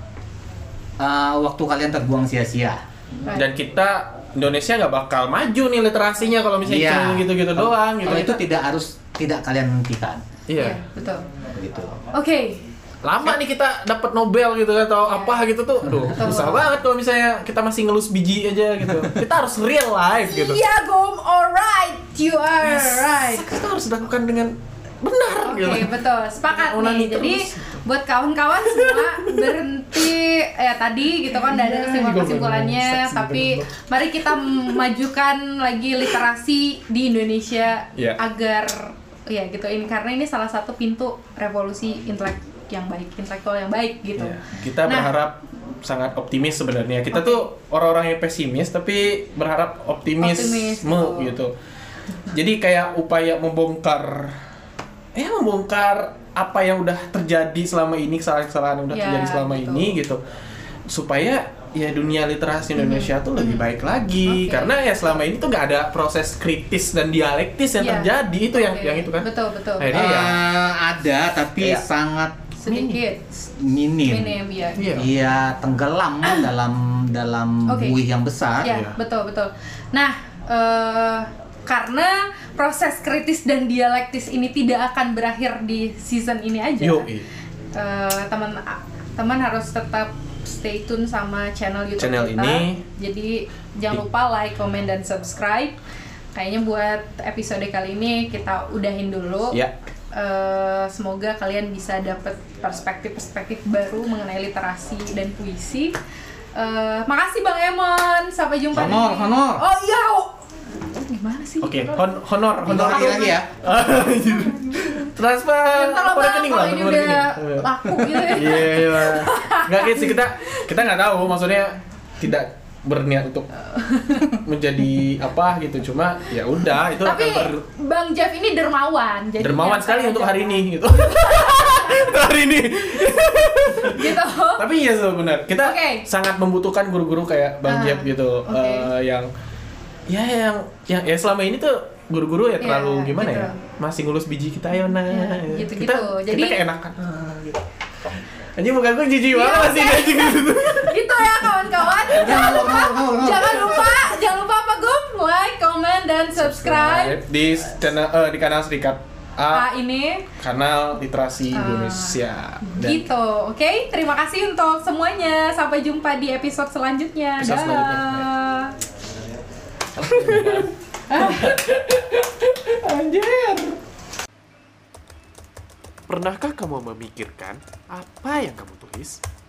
Uh, waktu kalian terbuang sia-sia. Right. Dan kita Indonesia nggak bakal maju nih literasinya kalau misalnya Iya. cuma gitu-gitu doang gitu. Kalau itu tidak harus tidak kalian hentikan Iya. Iya, betul. gitu. Oke. Lama nih kita dapat Nobel gitu atau Iya. apa gitu tuh. Aduh, Betul. susah banget kalau misalnya kita masih ngelus biji aja gitu. Kita harus real life gitu. Iya, Gom. Alright. You are right. Kita harus lakukan dengan benar Oke, gitu. betul. Sepakat Onani nih. Jadi terus, gitu. buat kawan-kawan semua berhenti ya tadi gitu kan udah ada Iya, kesimpulan-kesimpulannya, juga bener. tapi Seksi mari kita memajukan lagi literasi di Indonesia Iya. agar ya gitu ini karena ini salah satu pintu revolusi intelek yang baik, intelektual yang baik gitu. Iya. Kita Nah. berharap sangat optimis sebenarnya. Kita Oke. tuh orang-orang yang pesimis tapi berharap optimisme Optimis, betul. gitu. Jadi kayak upaya membongkar ya membongkar apa yang udah terjadi selama ini, kesalahan-kesalahan yang udah Ya, terjadi selama betul. ini gitu. Supaya ya dunia literasi Indonesia tuh lebih baik lagi. Oke. Karena ya selama ini tuh nggak ada proses kritis dan dialektis yang Iya. terjadi itu yang Oke. yang itu kan. Betul, betul. Nah, ini ya. Eh, ada tapi Iya. sangat Sedikit. minim. Minim ya. Iya. Iya, tenggelam dalam dalam Oke. buih yang besar. Ya, Iya. betul betul. Nah, eh, karena proses kritis dan dialektis ini tidak akan berakhir di season ini aja. Yoi. Eh, teman teman harus tetap stay tune sama channel YouTube Channel kita. ini. Jadi jangan lupa like, comment, dan subscribe. Kayaknya buat episode kali ini kita udahin dulu. Ya. Eh, semoga kalian bisa dapat perspektif-perspektif baru mengenai literasi dan puisi. Eh, makasih Bang Emon, sampai jumpa. Honor, di- honor. Oh iya. oh. Gimana sih? Oke, hon- honor, honor Lagi lagi ya. Transfer Kalau apa rekening lah, ini nomor udah rekening. laku gitu ya. Iya, iya. Nggak gitu sih, kita kita nggak tahu, maksudnya tidak berniat untuk menjadi apa gitu, cuma ya udah itu Tapi akan ber Bang Jeff ini dermawan. Jadi dermawan jangan sekali salah untuk hari jawab. ini gitu. Untuk hari ini. Gitu. Tapi iya sebenarnya kita Oke. sangat membutuhkan guru-guru kayak Bang Ah, Jeff gitu, oke. eh, yang ya yang yang ya selama ini tuh guru-guru ya Iya, terlalu gimana gitu. ya, masih ngulus biji kita ayo nah, Iya, gitu-gitu. kita Jadi- kita kayak enakan ah, gitu. Anjing muka gue jijik banget Iya, masih oke. anjing gitu. Gitu ya kawan-kawan. Jangan lupa, jangan lupa, jangan lupa apa Gum? Like, comment, dan subscribe. Di channel eh, di kanal Serikat A, Ah, ini kanal literasi Ah, Indonesia. Dan gitu, oke? Terima kasih untuk semuanya. Sampai jumpa di episode selanjutnya. Episode Dah. selanjutnya. Anjir. Pernahkah kamu memikirkan apa yang kamu tulis?